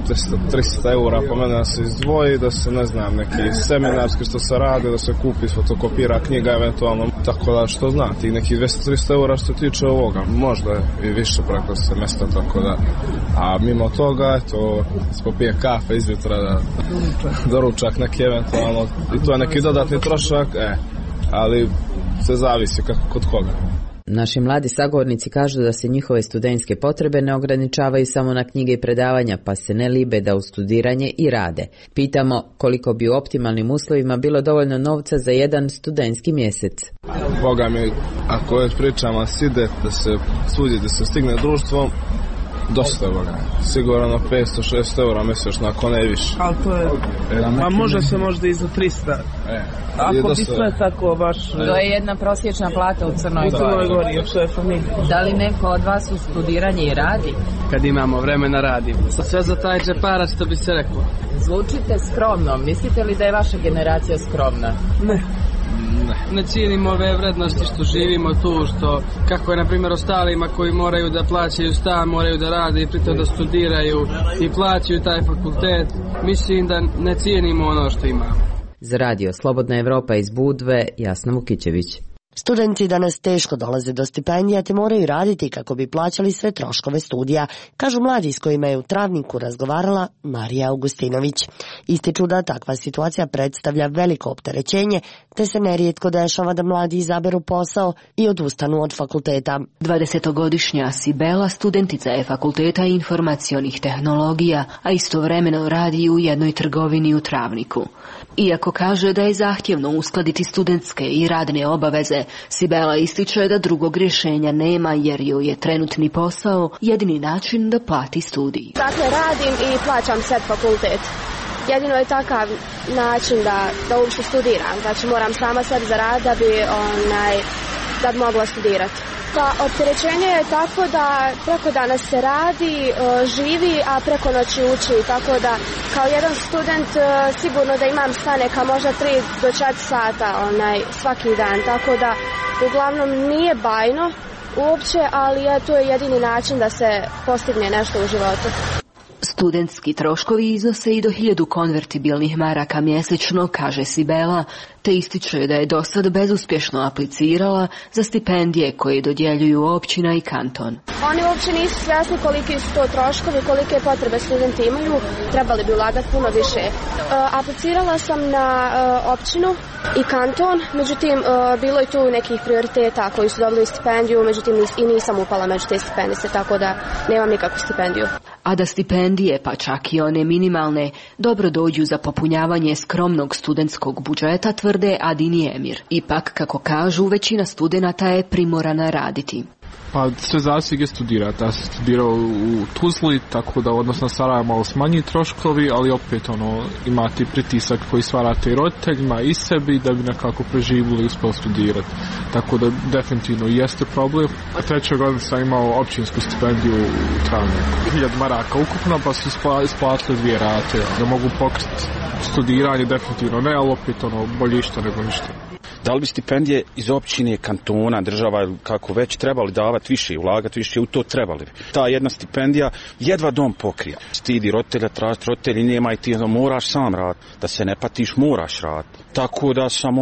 300 eura po mene da se izdvoji, da se, ne znam, neki seminarski što se rade, da se kupi, fotokopira knjiga eventualno, tako da što znam, tih nekih 200-300 eura što se tiče ovoga, možda i više preko semestra, tako da, a mimo toga, eto, popije kafe izjutra, doručak neki eventualno, i to je neki dodatni trošak, ali se zavisi kako kod koga. Naši mladi sagovornici kažu da se njihove studentske potrebe ne ograničavaju samo na knjige i predavanja, pa se ne libe da u studiranje i rade. Pitamo koliko bi u optimalnim uslovima bilo dovoljno novca za jedan studentski mjesec. Boga mi, ako već pričamo side, da se sudi, da se stigne društvom, Dosta ovoga. Sigurno 500-600 eura mjesečno, ako ne više. Ali to je... A može se možda i za 300. Ako bi sve tako baš... To je jedna prosječna plata u Crnoj Gori. Da li neko od vas u studiranje i radi? Kad imamo vremena radimo. Sve za taj džeparac, to bi se reklo. Zvučite skromno. Mislite li da je vaša generacija skromna? Ne cijenimo ove vrednosti što živimo tu, što kako je na primjer ostalima koji moraju da plaćaju stan, moraju da rade i pritom da studiraju i plaćaju taj fakultet. Mislim da ne cijenimo ono što imamo. Za radio Slobodna Evropa iz Budve, Jasna Vukićević. Studenti danas teško dolaze do stipendija te moraju raditi kako bi plaćali sve troškove studija, kažu mladi s kojima je u Travniku razgovarala Marija Augustinović. Ističu da takva situacija predstavlja veliko opterećenje, te se nerijetko dešava da mladi izaberu posao i odustanu od fakulteta. 20-godišnja Sibela studentica je Fakulteta informacionih tehnologija, a istovremeno radi u jednoj trgovini u Travniku. Iako kaže da je zahtjevno uskladiti studentske i radne obaveze, Sibela ističe da drugog rješenja nema jer joj je trenutni posao jedini način da plati studij. Dakle, radim i plaćam sad fakultet. Jedino je takav način da uopšte studiram. Znači, moram sama sad zaraditi da bi mogla studirati. Pa, opterećenje je tako da preko dana se radi, živi, a preko noći uči. Tako da, kao jedan student, sigurno da imam staneka možda 3 do 4 sata svaki dan. Tako da, uglavnom nije bajno uopće, ali to je jedini način da se postigne nešto u životu. Studentski troškovi iznose i do 1000 konvertibilnih maraka mjesečno, kaže Sibela, te ističe da je dosad bezuspješno aplicirala za stipendije koje dodjeljuju općina i kanton. Oni uopće nisu svjesni koliki su to troškovi, kolike potrebe studenti imaju, trebali bi ulagati puno više. Aplicirala sam na općinu i kanton, međutim bilo je tu nekih prioriteta koji su dobili stipendiju, međutim i nisam upala među te stipendiste, tako da nemam nikakvu stipendiju. A da stipendije, pa čak i one minimalne, dobro dođu za popunjavanje skromnog studentskog budžeta, tvrde Adin i Emir. Ipak, kako kažu, većina studenata je primorana raditi. Pa sve zavisi gdje studirate. Ja sam studirao u Tuzli, tako da odnosno Sarajevo malo smanji troškovi, ali opet imate pritisak koji stvarate i roditeljima i sebi da bi nekako preživjeli i uspjeli studirati. Tako da definitivno jeste problem. A 3. godine sam imao općinsku stipendiju u Travniku. 1000 maraka ukupno, pa su isplatili 2 rate. Da mogu pokriti studiranje, definitivno ne, ali opet bolje išta nego ništa. Da li bi stipendije iz općine, kantona, država, kako već, trebali davati više i ulagati više, u to trebali bi. Ta jedna stipendija jedva dom pokrije. Stidi roditelja, tražiti roditelji, nema i ti, moraš sam raditi. Da se ne patiš, moraš raditi. Tako da sam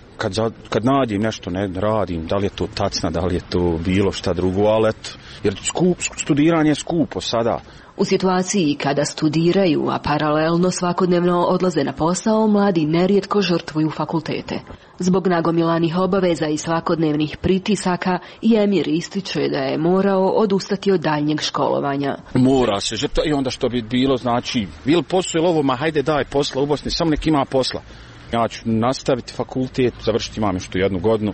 kad nađem nešto ne radim, da li je to tacna, da li je to bilo šta drugo, ali jer studiranje je skupo sada. U situaciji kada studiraju, a paralelno svakodnevno odlaze na posao, mladi nerijetko žrtvuju fakultete. Zbog nagomilanih obaveza i svakodnevnih pritisaka, Emir ističe da je morao odustati od daljnjeg školovanja. Mora se žrtvati i onda što bi bilo, znači, bil posao ili ovo, ma hajde daj posla u Bosni, samo nek ima posla. Ja ću nastaviti fakultet, završiti imam još tu 1 godinu.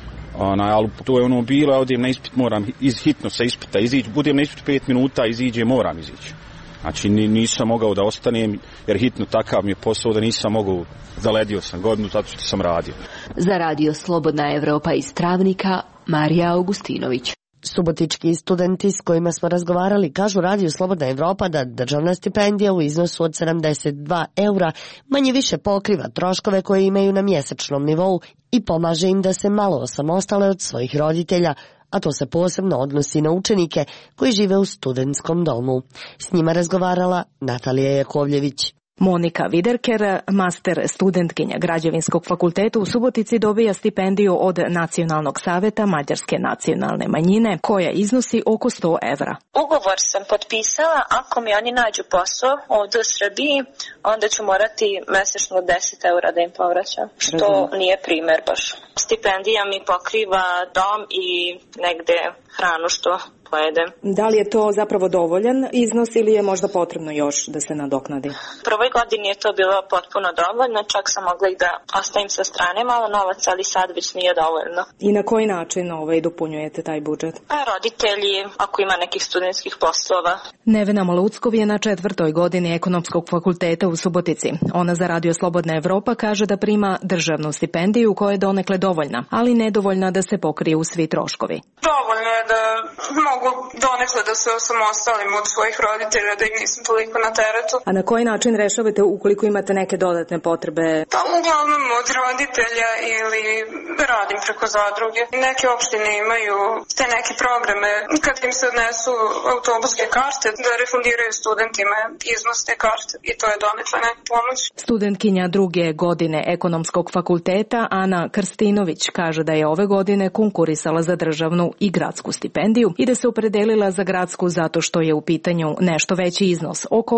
Ali to je bilo, ja odem na ispit, moram hitno sa ispita izići, budem na ispit 5 minuta, iziđe, moram izići. Znači nisam mogao da ostanem, jer hitno takav mi je posao da nisam mogao, zaledio sam godinu zato što sam radio. Za radio Slobodna Evropa iz Travnika, Marija Augustinović. Subotički studenti s kojima smo razgovarali kažu Radio Slobodna Evropa da državna stipendija u iznosu od 72 eura manje više pokriva troškove koje imaju na mjesečnom nivou i pomaže im da se malo osamostale od svojih roditelja, a to se posebno odnosi na učenike koji žive u studentskom domu. S njima razgovarala Natalija Jakovljević. Monika Viderker, master studentkinja Građevinskog fakulteta u Subotici, dobija stipendiju od Nacionalnog savjeta Mađarske nacionalne manjine, koja iznosi oko 100 evra. Ugovor sam potpisala, ako mi oni nađu posao ovdje u Srbiji, onda ću morati mjesečno 10 evra da im povraćam, što nije primjer baš. Stipendija mi pokriva dom i negde hranu što pojedem. Da li je to zapravo dovoljan iznos ili je možda potrebno još da se nadoknadi? Prvo ovoj godini je to bilo potpuno dovoljno, čak sam mogla i da ostavim sa strane malo novaca, ali sad već nije dovoljno. I na koji način dopunjujete taj budžet? Roditelji, ako ima nekih studentskih poslova. Nevena Maluckov je na 4. godini Ekonomskog fakulteta u Subotici. Ona za Radio Slobodna Evropa kaže da prima državnu stipendiju koja je donekle dovoljna, ali nedovoljna da se pokriju svi troškovi. Dovoljno je da mogu donekle da se osamostalim od svojih roditelja, da im nisam toliko na teretu. A na koji način rešavate ukoliko imate neke dodatne potrebe? Pa uglavnom od roditelja ili radim preko zadruge. Neke opštine imaju te neke programe kad im se odnesu autobuske karte da refundiraju studentima iznos te karte i to je donekle neka pomoć. Studentkinja 2. godine Ekonomskog fakulteta Ana Krstinović kaže da je ove godine konkurisala za državnu i gradsku stipendiju i da se opredelila za gradsku zato što je u pitanju nešto veći iznos, oko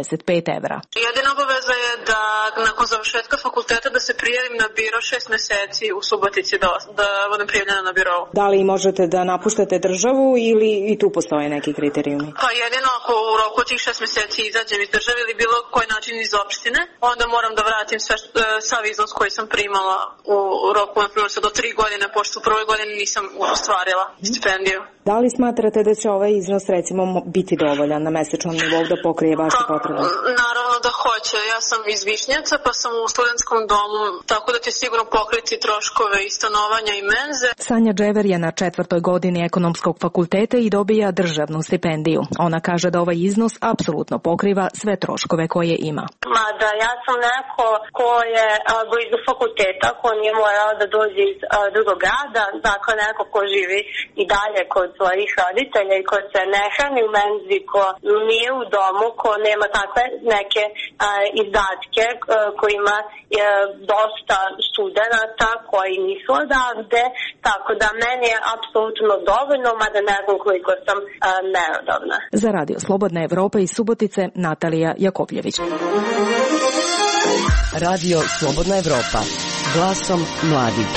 85 evra. Jedina obaveza je da nakon završetka fakulteta da se prijavim na biro 6 meseci u Subotici da budem prijavljena na biro. Da li možete da napuštate državu ili i tu postoje neki kriterijumi? Pa jedino ako u roku tih 6 meseci izađem iz države ili bilo koji način iz opštine, onda moram da vratim sav iznos koji sam primala u roku, na primjer, do 3 godine, pošto u prvoj godini nisam ostvarila stipendiju. Da li smatrate da će ovaj iznos recimo biti dovoljan na mesečnom nivou da pokrije vaše potrebe? Naravno da hoće. Ja sam iz Višnjaca pa sam u studentskom domu, tako da će sigurno pokriti troškove i stanovanja i menze. Sanja Džever je na 4. godini Ekonomskog fakulteta i dobija državnu stipendiju. Ona kaže da ovaj iznos apsolutno pokriva sve troškove koje ima. Mada ja sam neko ko je blizu fakulteta, ko nije morao da dođe iz drugog grada, dakle neko ko živi i dalje kod svojih roditelja i ko se ne hrani u menzi, ko nije u domu, ko nema takve neke izdatke kojima je dosta studenata koji nisu odavde, tako da meni je apsolutno dovoljno, mada ne znam koliko sam merodavna. Za Radio Slobodna Evropa iz Subotice, Natalija Jakovljević. Radio Slobodna Evropa, glasom mladih.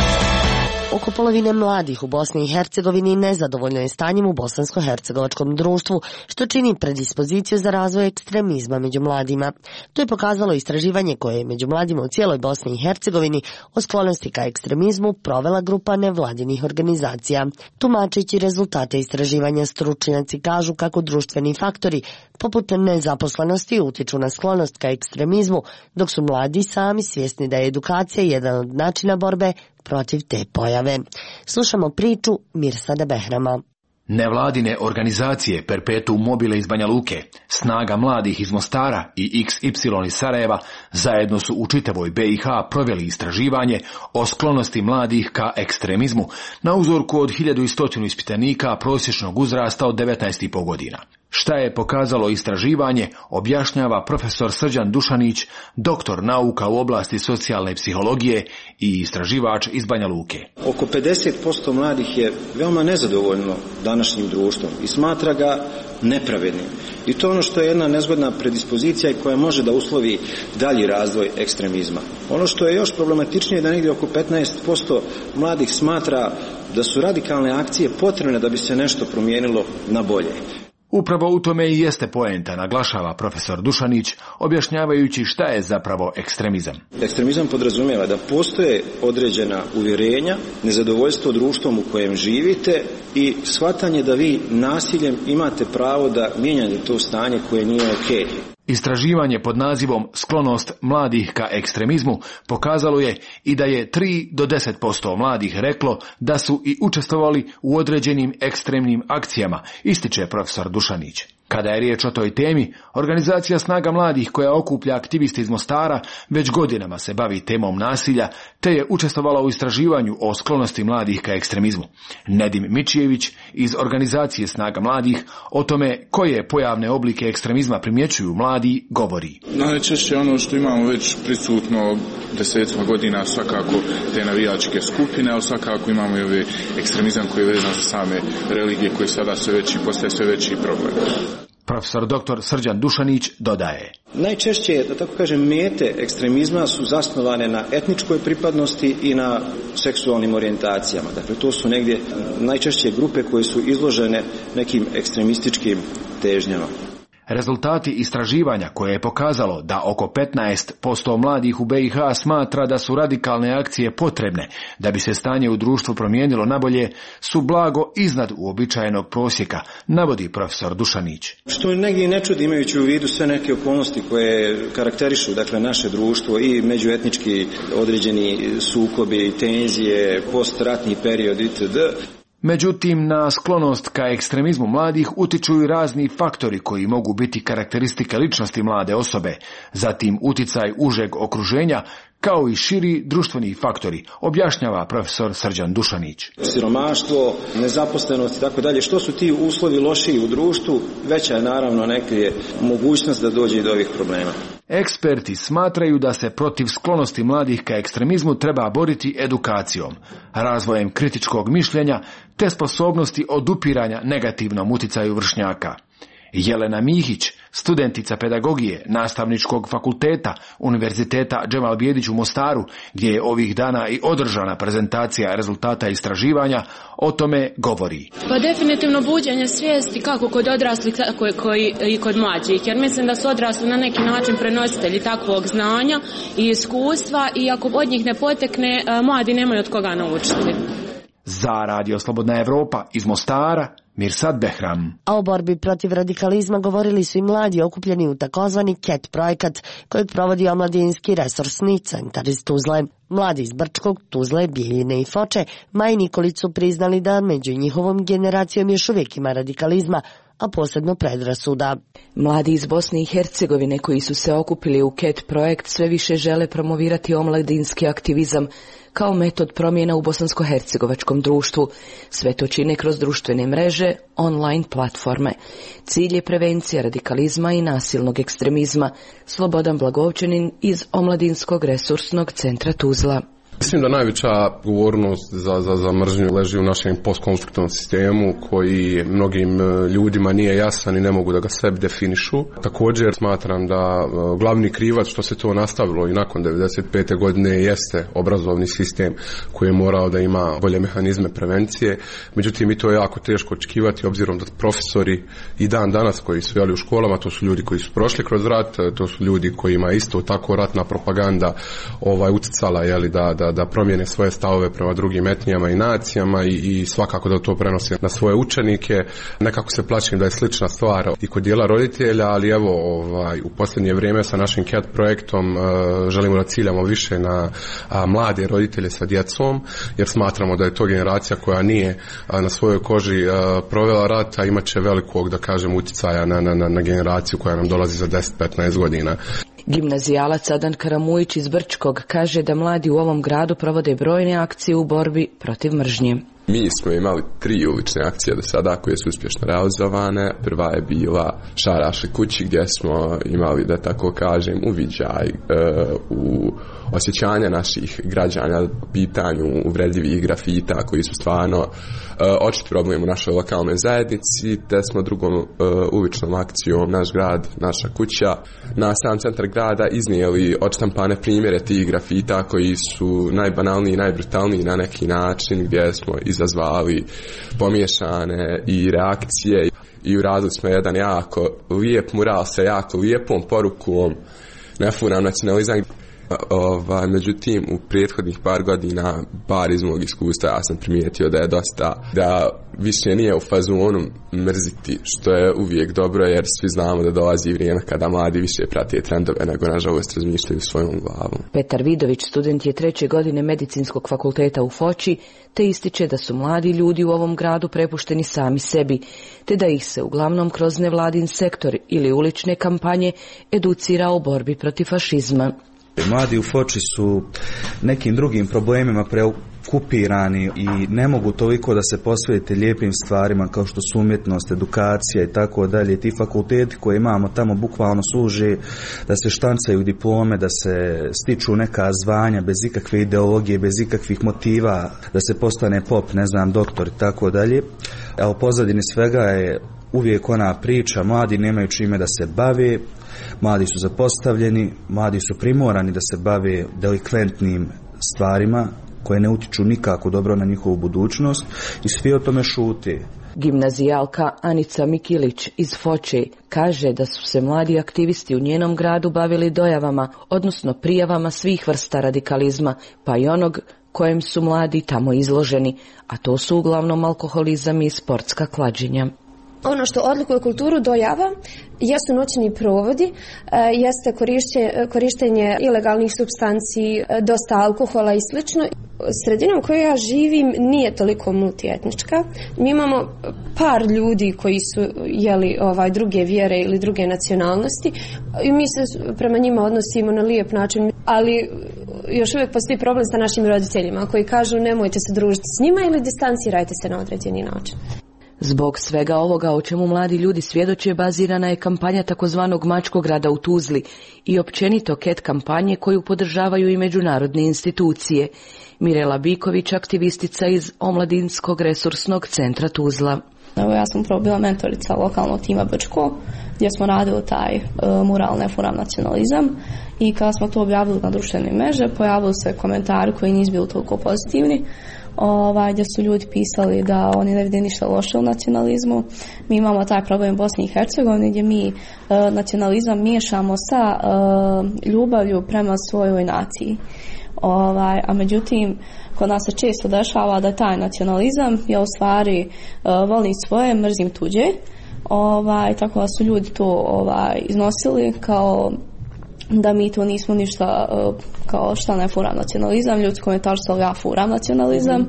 Oko polovine mladih u Bosni i Hercegovini nezadovoljno je stanjem u bosansko-hercegovačkom društvu, što čini predispoziciju za razvoj ekstremizma među mladima. To je pokazalo istraživanje koje je među mladima u cijeloj Bosni i Hercegovini o sklonosti ka ekstremizmu provela grupa nevladinih organizacija. Tumačeći rezultate istraživanja, stručnjaci kažu kako društveni faktori poput nezaposlenosti utiču na sklonost ka ekstremizmu, dok su mladi sami svjesni da je edukacija jedan od načina borbe protiv te pojave. Slušamo priču Mirsada Behrama. Nevladine organizacije Perpetuum mobile iz Banja Luke, Snaga mladih iz Mostara i XY iz Sarajeva zajedno su u čitavoj BiH proveli istraživanje o sklonosti mladih ka ekstremizmu na uzorku od 1100 ispitanika prosječnog uzrasta od 19,5 godina. Šta je pokazalo istraživanje, objašnjava profesor Srđan Dušanić, doktor nauka u oblasti socijalne psihologije i istraživač iz Banja Luke. Oko 50% mladih je veoma nezadovoljno današnjim društvom i smatra ga nepravednim. I to ono što je jedna nezgodna predispozicija i koja može da uslovi dalji razvoj ekstremizma. Ono što je još problematičnije da negdje oko 15% mladih smatra da su radikalne akcije potrebne da bi se nešto promijenilo na bolje. Upravo u tome i jeste poenta, naglašava profesor Dušanić, objašnjavajući šta je zapravo ekstremizam. Ekstremizam podrazumijeva da postoje određena uvjerenja, nezadovoljstvo društvom u kojem živite i shvatanje da vi nasiljem imate pravo da mijenjate to stanje koje nije okej. Istraživanje pod nazivom Sklonost mladih ka ekstremizmu pokazalo je i da je 3 do 10% mladih reklo da su i učestvovali u određenim ekstremnim akcijama, ističe profesor Dušanić. Kada je riječ o toj temi, organizacija Snaga mladih koja okuplja aktiviste iz Mostara već godinama se bavi temom nasilja, te je učestvovala u istraživanju o sklonosti mladih ka ekstremizmu. Nedim Mičijević iz organizacije Snaga mladih o tome koje pojavne oblike ekstremizma primjećuju mladi govori. Najčešće ono što imamo već prisutno desetima godina svakako te navijačke skupine, ali svakako imamo i ovaj ekstremizam koji je vezan za same religije koji sada sve veći, postaje sve veći problem. Profesor dr. Srđan Dušanić dodaje. Najčešće, da tako kažem, mete ekstremizma su zasnovane na etničkoj pripadnosti i na seksualnim orijentacijama. Dakle, to su negdje najčešće grupe koje su izložene nekim ekstremističkim težnjama. Rezultati istraživanja koje je pokazalo da oko 15% mladih u BiH smatra da su radikalne akcije potrebne da bi se stanje u društvu promijenilo nabolje, su blago iznad uobičajenog prosjeka, navodi profesor Dušanić. Što negdje ne čudi imajući u vidu sve neke okolnosti koje karakterišu naše društvo i međuetnički određeni sukobi, tenzije, postratni period itd. Međutim, na sklonost ka ekstremizmu mladih utiču i razni faktori koji mogu biti karakteristike ličnosti mlade osobe, zatim uticaj užeg okruženja, kao i širi društveni faktori, objašnjava profesor Srđan Dušanić. Siromaštvo, nezaposlenost i tako dalje, što su ti uslovi lošiji u društvu, veća je naravno neka mogućnost da dođe i do ovih problema. Eksperti smatraju da se protiv sklonosti mladih ka ekstremizmu treba boriti edukacijom, razvojem kritičkog mišljenja te sposobnosti odupiranja negativnom uticaju vršnjaka. Jelena Mihić, studentica pedagogije Nastavničkog fakulteta Univerziteta Džemal Bijedić u Mostaru, gdje je ovih dana i održana prezentacija rezultata istraživanja, o tome govori. Pa definitivno buđenje svijesti kako kod odraslih, tako i kod mlađih, jer mislim da su odrasli na neki način prenositelji takvog znanja i iskustva i ako od njih ne potekne, mladi nemaju od koga naučiti. Za Radio Slobodna Evropa iz Mostara, Mirsad Behram. A o borbi protiv radikalizma govorili su i mladi okupljeni u takozvani CAT projekat kojeg provodi Omladinski resursni centar iz Tuzle. Mladi iz Brčkog, Tuzle, Bijeljine i Foče Maji Nikolić su priznali da među njihovom generacijom još uvijek ima radikalizma, a posebno predrasuda. Mladi iz Bosne i Hercegovine koji su se okupili u CAT projekt sve više žele promovirati omladinski aktivizam kao metod promjena u bosansko-hercegovačkom društvu. Sve to čine kroz društvene mreže, online platforme. Cilj je prevencija radikalizma i nasilnog ekstremizma. Slobodan Blagovčanin iz Omladinskog resursnog centra Tuzla. Mislim da najveća odgovornost za mržnju leži u našem postkonstruktivnom sistemu koji mnogim ljudima nije jasan i ne mogu da ga sebi definišu. Također smatram da glavni krivac što se to nastavilo i nakon 1995. godine jeste obrazovni sistem koji je morao da ima bolje mehanizme prevencije. Međutim, i to je jako teško očekivati obzirom da profesori i dan danas koji su u školama, to su ljudi koji su prošli kroz rat, to su ljudi kojima isto tako ratna propaganda uticala da promijene svoje stavove prema drugim etnijama i nacijama i svakako da to prenose na svoje učenike. Nekako se plašim da je slična stvar i kod dijela roditelja, ali evo u posljednje vrijeme sa našim CAT projektom želimo da ciljamo više na mlade roditelje sa djecom, jer smatramo da je to generacija koja nije na svojoj koži provela rat, a imat će velikog, da kažem, utjecaja na generaciju koja nam dolazi za 10-15 godina. Gimnazijalac Adan Karamujić iz Brčkog kaže da mladi u ovom gradu provode brojne akcije u borbi protiv mržnje. Mi smo imali 3 ulične akcije do sada koje su uspješno realizovane. Prva je bila Šarašli kući gdje smo imali, da tako kažem, uviđaj u osjećanja naših građana u pitanju uvredljivih grafita koji su stvarno očit problem u našoj lokalnoj zajednici, te smo drugom uličnom akcijom Naš grad, naša kuća na sam centar grada iznijeli odštampane primjere tih grafita koji su najbanalniji i najbrutalniji na neki način, gdje smo izazvali pomiješane i reakcije i uradili smo jedan jako lijep mural sa jako lijepom porukom ne furam nacionalizam. Međutim, u prethodnih par godina, bar iz mog iskustva, ja sam primijetio da je da više nije u fazonu mrziti, što je uvijek dobro, jer svi znamo da dolazi vrijeme kada mladi više prate trendove nego nažalost razmišljaju svojom glavom. Petar Vidović, student je 3. godine Medicinskog fakulteta u Foči, te ističe da su mladi ljudi u ovom gradu prepušteni sami sebi, te da ih se uglavnom kroz nevladin sektor ili ulične kampanje educira o borbi protiv fašizma. Mladi u Foči su nekim drugim problemima preokupirani i ne mogu toliko da se posvete lijepim stvarima kao što su umjetnost, edukacija i tako dalje. Ti fakulteti koje imamo tamo bukvalno služe da se štancaju diplome, da se stiču neka zvanja bez ikakve ideologije, bez ikakvih motiva, da se postane pop, doktor i tako dalje. A u pozadini svega je uvijek ona priča, mladi nemaju čime da se bave, mladi su zapostavljeni, mladi su primorani da se bave delikventnim stvarima, koje ne utiču nikako dobro na njihovu budućnost i svi o tome šuti. Gimnazijalka Anica Mikilić iz Foče kaže da su se mladi aktivisti u njenom gradu bavili dojavama, odnosno prijavama svih vrsta radikalizma, pa i onog kojem su mladi tamo izloženi, a to su uglavnom alkoholizam i sportska klađenja. Ono što odlikuje kulturu dojava jesu noćni provodi, jeste korištenje ilegalnih supstanci, dosta alkohola i slično. Sredina u kojoj ja živim nije toliko multietnička. Mi imamo par ljudi koji su druge vjere ili druge nacionalnosti i mi se prema njima odnosimo na lijep način, ali još uvijek postoji problem sa našim roditeljima koji kažu nemojte se družiti s njima ili distancirajte se na određeni način. Zbog svega ovoga o čemu mladi ljudi svjedoče bazirana je kampanja takozvanog Mačkograda u Tuzli i općenito KET kampanje koju podržavaju i međunarodne institucije. Mirela Biković, aktivistica iz Omladinskog resursnog centra Tuzla. Ja sam upravo bila mentorica lokalnog tima Brčko, gdje smo radili taj mural Ne furam nacionalizam, i kada smo to objavili na društvene mreže, pojavili se komentari koji nisu bili toliko pozitivni, gdje su ljudi pisali da oni ne vide ništa loše u nacionalizmu. Mi imamo taj problem u Bosni i Hercegovini gdje mi nacionalizam miješamo sa ljubavlju prema svojoj naciji. A međutim, kod nas se često dešava da taj nacionalizam je u stvari volim svoje, mrzim tuđe. Tako da su ljudi to iznosili kao da mi to nismo ništa, kao šta ne furam nacionalizam, ljudi komentarisali ja furam nacionalizam.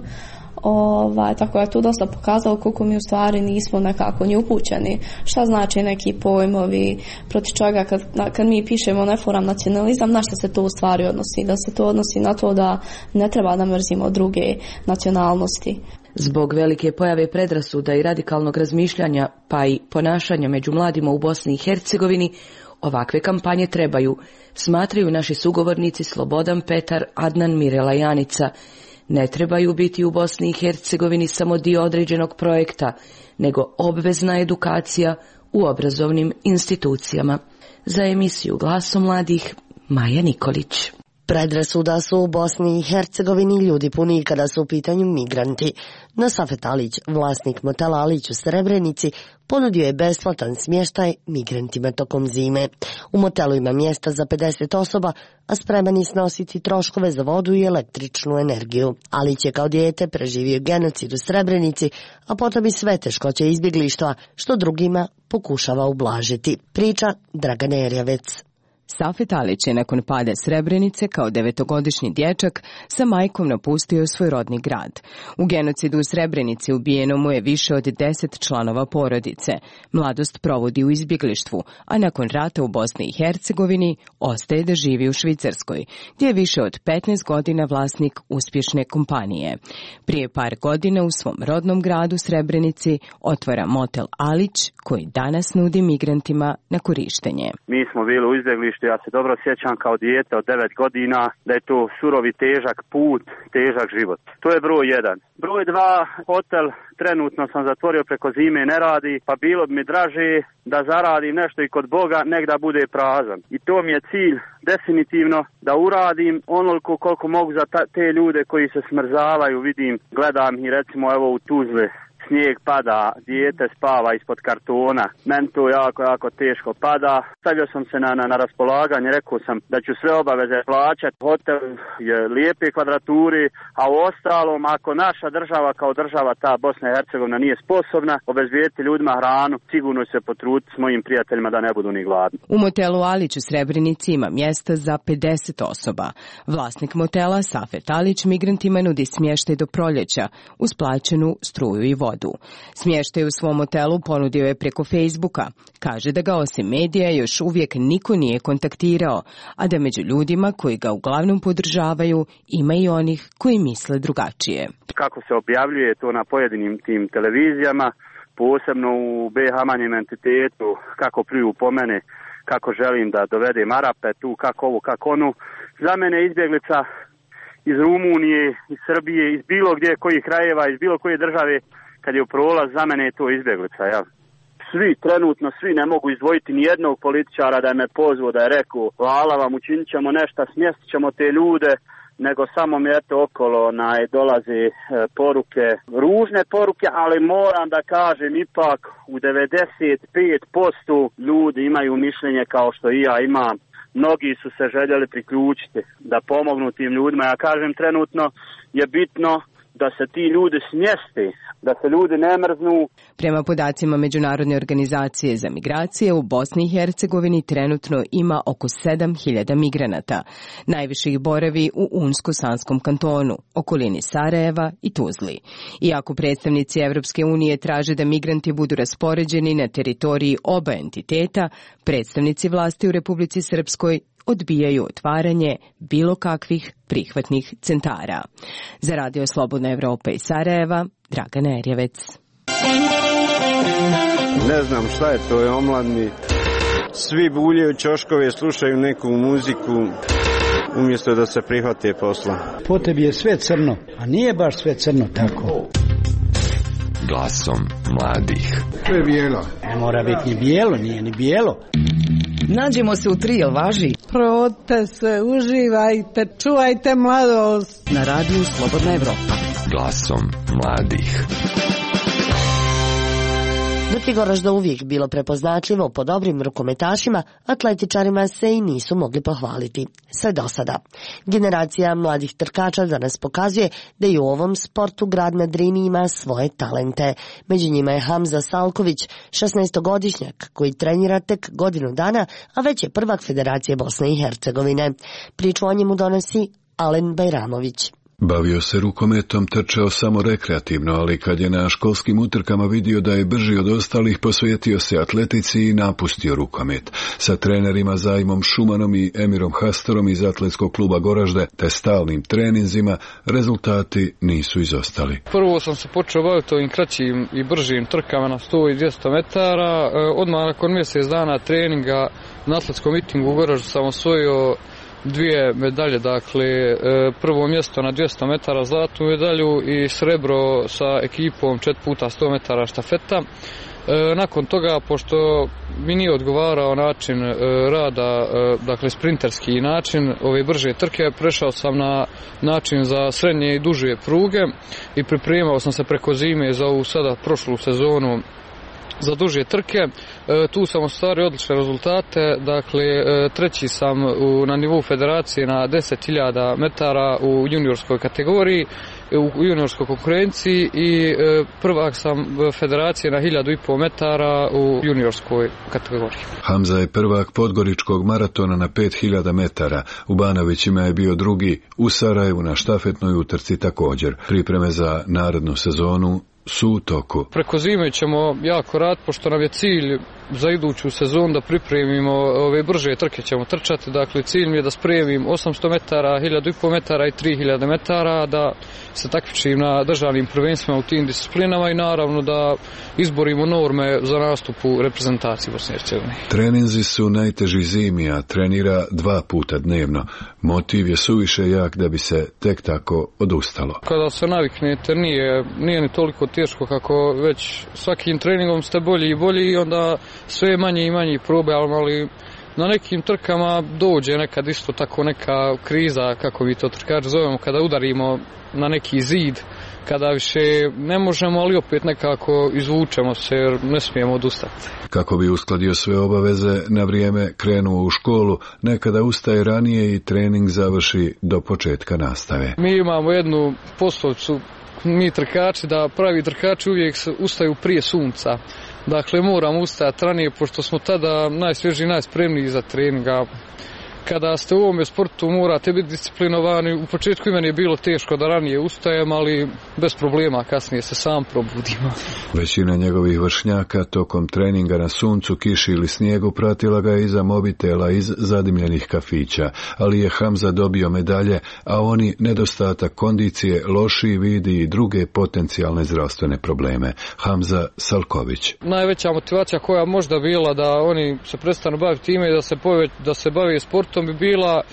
Tako je to dosta pokazalo koliko mi u stvari nismo nekako ni upućeni šta znači neki pojmovi, protiv čega kad mi pišemo ne furam nacionalizam, na šta se to u stvari odnosi, da se to odnosi na to da ne treba da mrzimo druge nacionalnosti. Zbog velike pojave predrasuda i radikalnog razmišljanja pa i ponašanja među mladima u Bosni i Hercegovini, ovakve kampanje trebaju, smatraju naši sugovornici Slobodan Petar, Adnan, Mirela i Anica. Ne trebaju biti u Bosni i Hercegovini samo dio određenog projekta, nego obvezna edukacija u obrazovnim institucijama. Za emisiju Glasom mladih, Maja Nikolić. Predrasuda su u Bosni i Hercegovini ljudi puni kada su u pitanju migranti. No Safet Alić, vlasnik motela Alić u Srebrenici, ponudio je besplatan smještaj migrantima tokom zime. U motelu ima mjesta za 50 osoba, a spreman je snositi troškove za vodu i električnu energiju. Alić je kao dijete preživio genocid u Srebrenici, a potom i sve teškoće izbjeglištva, što drugima pokušava ublažiti. Priča Dragana Erjavec. Safet Alić je nakon pada Srebrenice kao 9-godišnji dječak sa majkom napustio svoj rodni grad. U genocidu u Srebrenici ubijeno mu je više od 10 članova porodice. Mladost provodi u izbjeglištvu, a nakon rata u Bosni i Hercegovini ostaje da živi u Švicarskoj, gdje je više od 15 godina vlasnik uspješne kompanije. Prije par godina u svom rodnom gradu Srebrenici otvara motel Alić, koji danas nudi migrantima na korištenje. Mi smo bili u izbjeglištu. Ja se dobro sjećam kao dijete od 9 godina da je to surovi težak put, težak život. To je broj 1. Broj 2, hotel trenutno sam zatvorio preko zime, ne radi, pa bilo bi mi draže da zaradim nešto i kod Boga, nek da bude prazan. I to mi je cilj definitivno da uradim onoliko koliko mogu za te ljude koji se smrzavaju, vidim, gledam i recimo evo u Tuzli. Snijeg pada, dijete spava ispod kartona, meni to jako teško pada. Stavio sam se na raspolaganje, rekao sam da ću sve obaveze plaćati, hotel je lijepe kvadraturi, a u ostalom ako naša država kao država, ta Bosna i Hercegovina, nije sposobna obezbijediti ljudima hranu, sigurno se potruditi s mojim prijateljima da ne budu ni gladni. U motelu Alić u Srebrenici ima mjesta za 50 osoba. Vlasnik motela Safet Alić migrantima nudi smještaj do proljeća uz plaćenu struju i vodu. Smještaj u svom hotelu ponudio je preko Facebooka. Kaže da ga osim medija još uvijek niko nije kontaktirao, a da među ljudima koji ga uglavnom podržavaju ima i onih koji misle drugačije. Kako se objavljuje to na pojedinim tim televizijama, posebno u BiH manjem entitetu, kako pljuju po mene, kako želim da dovedem Arape tu, kako ovo, kako onu. Za mene izbjeglica iz Rumunije, iz Srbije, iz bilo gdje kojih krajeva, iz bilo koje države, kad je u prolaz, za mene je to izbjeglica, jel? Trenutno svi ne mogu izdvojiti ni jednog političara da je me pozvao, da je rekao hvala vam, učinit ćemo nešto, smjestit ćemo te ljude, nego samo mi eto okolo dolaze poruke, ružne poruke, ali moram da kažem ipak u 95% ljudi imaju mišljenje kao što i ja imam. Mnogi su se željeli priključiti da pomognu tim ljudima. Ja kažem, trenutno je bitno da se ti ljudi smjeste, da se ljudi ne mrznu. Prema podacima Međunarodne organizacije za migracije, u Bosni i Hercegovini trenutno ima oko 7.000 migranata. Najviše ih boravi u Unsko-Sanskom kantonu, okolini Sarajeva i Tuzli. Iako predstavnici Evropske unije traže da migranti budu raspoređeni na teritoriji oba entiteta, predstavnici vlasti u Republici Srpskoj odbijaju otvaranje bilo kakvih prihvatnih centara. Za Radio Slobodna Evropa iz Sarajeva, Dragana Erjevec. Ne znam šta je to, je omladni. Svi buljaju ćoškove, slušaju neku muziku, umjesto da se prihvate posla. Po tebi je sve crno, a nije baš sve crno tako. Glasom mladih. To je bijelo. Ne mora biti ni bijelo, nije ni bijelo. Nađemo se u 3, jel važi? Provodite se, uživajte, čuvajte mladost. Na radiju Slobodna Evropa. Glasom mladih. Dok je Goražda uvijek bilo prepoznatljivo po dobrim rukometašima, atletičarima se i nisu mogli pohvaliti. Sve do sada. Generacija mladih trkača danas pokazuje da i u ovom sportu grad na Drini ima svoje talente. Među njima je Hamza Salković, 16-godišnjak, koji trenira tek godinu dana, a već je prvak Federacije Bosne i Hercegovine. Priču o njemu donosi Alen Bajramović. Bavio se rukometom, trčao samo rekreativno, ali kad je na školskim utrkama vidio da je brži od ostalih, posvetio se atletici i napustio rukomet. Sa trenerima Zajmom Šumanom i Emirom Hastorom iz atletskog kluba Goražde te stalnim treninzima, rezultati nisu izostali. Prvo sam se počeo baviti ovim kraćim i bržim trkama na 100 i 200 metara. Odmah nakon mjesec dana treninga na atletskom mitingu u Goraždu sam osvojio 2 medalje, dakle prvo mjesto na 200 metara zlatnu medalju i srebro sa ekipom 4 puta 100 metara štafeta. Nakon toga, pošto mi nije odgovarao način rada, dakle sprinterski način ove brže trke, prešao sam na način za srednje i duže pruge i pripremao sam se preko zime za ovu sada prošlu sezonu za duže trke. Tu sam ostvario odlične rezultate, dakle treći sam na nivou federacije na 10.000 metara u juniorskoj kategoriji, u juniorskoj konkurenciji i prvak sam federacije na 1.500 metara u juniorskoj kategoriji. Hamza je prvak podgoričkog maratona na 5.000 metara, u Banovićima je bio drugi, u Sarajevu na štafetnoj utrci također. Pripreme za narednu sezonu su u toku. Preko zime ćemo jako rad, pošto nam je cilj za iduću sezonu da pripremimo ove brže trke ćemo trčati. Dakle, cilj mi je da spremim 800 metara, 1.500 metara i 3.000 metara, da se takmičim na državnim prvenstvima u tim disciplinama i naravno da izborimo norme za nastup u reprezentaciji Bosne i Hercegovine. Treninzi su najteži zimi, a trenira 2 puta dnevno. Motiv je suviše jak da bi se tek tako odustalo. Kada se naviknete, nije ni toliko teško kako već svakim treningom ste bolji i bolji i onda sve manje i manje probe, ali na nekim trkama dođe nekad isto tako neka kriza, kako mi to trkači zovemo, kada udarimo na neki zid, kada više ne možemo, ali opet nekako izvučemo se jer ne smijemo odustati. Kako bi uskladio sve obaveze, na vrijeme krenuo u školu, nekada ustaje ranije i trening završi do početka nastave. Mi imamo jednu poslovicu, mi trkači, da pravi trkači uvijek ustaju prije sunca. Dakle, moramo ustajati ranije, pošto smo tada najsvježiji, najspremniji za treninga. Kada ste u ovome sportu morate biti disciplinovani. U početku i meni je bilo teško da ranije ustajem, ali bez problema kasnije se sam probudimo. Većina njegovih vršnjaka tokom treninga na suncu, kiši ili snijegu pratila ga iza mobitela iz zadimljenih kafića, ali je Hamza dobio medalje, a oni nedostatak kondicije, lošiji vidi i druge potencijalne zdravstvene probleme. Hamza Salković. Najveća motivacija koja možda bila da oni se prestanu baviti time i da se bave sportom bi bila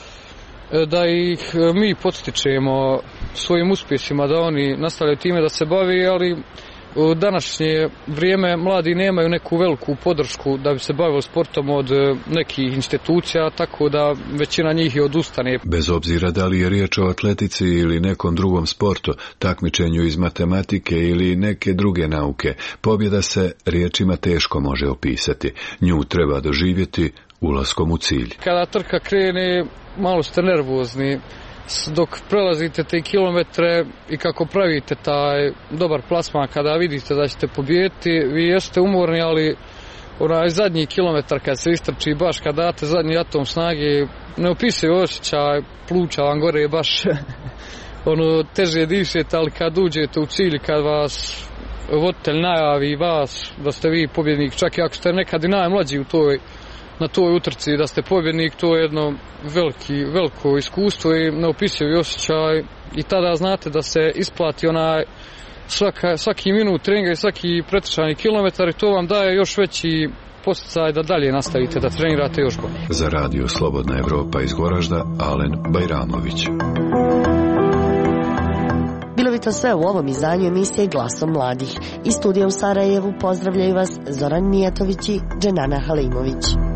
da ih mi podstičemo svojim uspjesima, da oni nastavljaju time da se bavi, ali u današnje vrijeme mladi nemaju neku veliku podršku da bi se bavili sportom od nekih institucija, tako da većina njih i odustane. Bez obzira da li je riječ o atletici ili nekom drugom sportu, takmičenju iz matematike ili neke druge nauke, pobjeda se riječima teško može opisati. Nju treba doživjeti ulaskom u cilj. Kada trka krene, malo ste nervozni. Dok prelazite te kilometre i kako pravite taj dobar plasman, kada vidite da ćete pobijediti, vi jeste umorni, ali onaj zadnji kilometar kad se istrči, baš kad date zadnji atom snage, ne opisuje osjećaj, pluća vam gore baš teže dišete, ali kad uđete u cilj, kad vas voditelj najavi vas da ste vi pobjednik, čak i ako ste nekad i najmlađi na toj utrci da ste pobjednik, to je jedno veliko iskustvo i neopisivi osjećaj i tada znate da se isplati svaki minut treninga i svaki pretrčani kilometar i to vam daje još veći podsticaj da dalje nastavite da trenirate još bolje. Za Radio Slobodna Evropa iz Goražda, Alen Bajramović. Bilo bi to sve u ovom izdanju emisije Glasom mladih. Iz studija u Sarajevu pozdravljaju vas Zoran Mijatović i Dženana Halimović.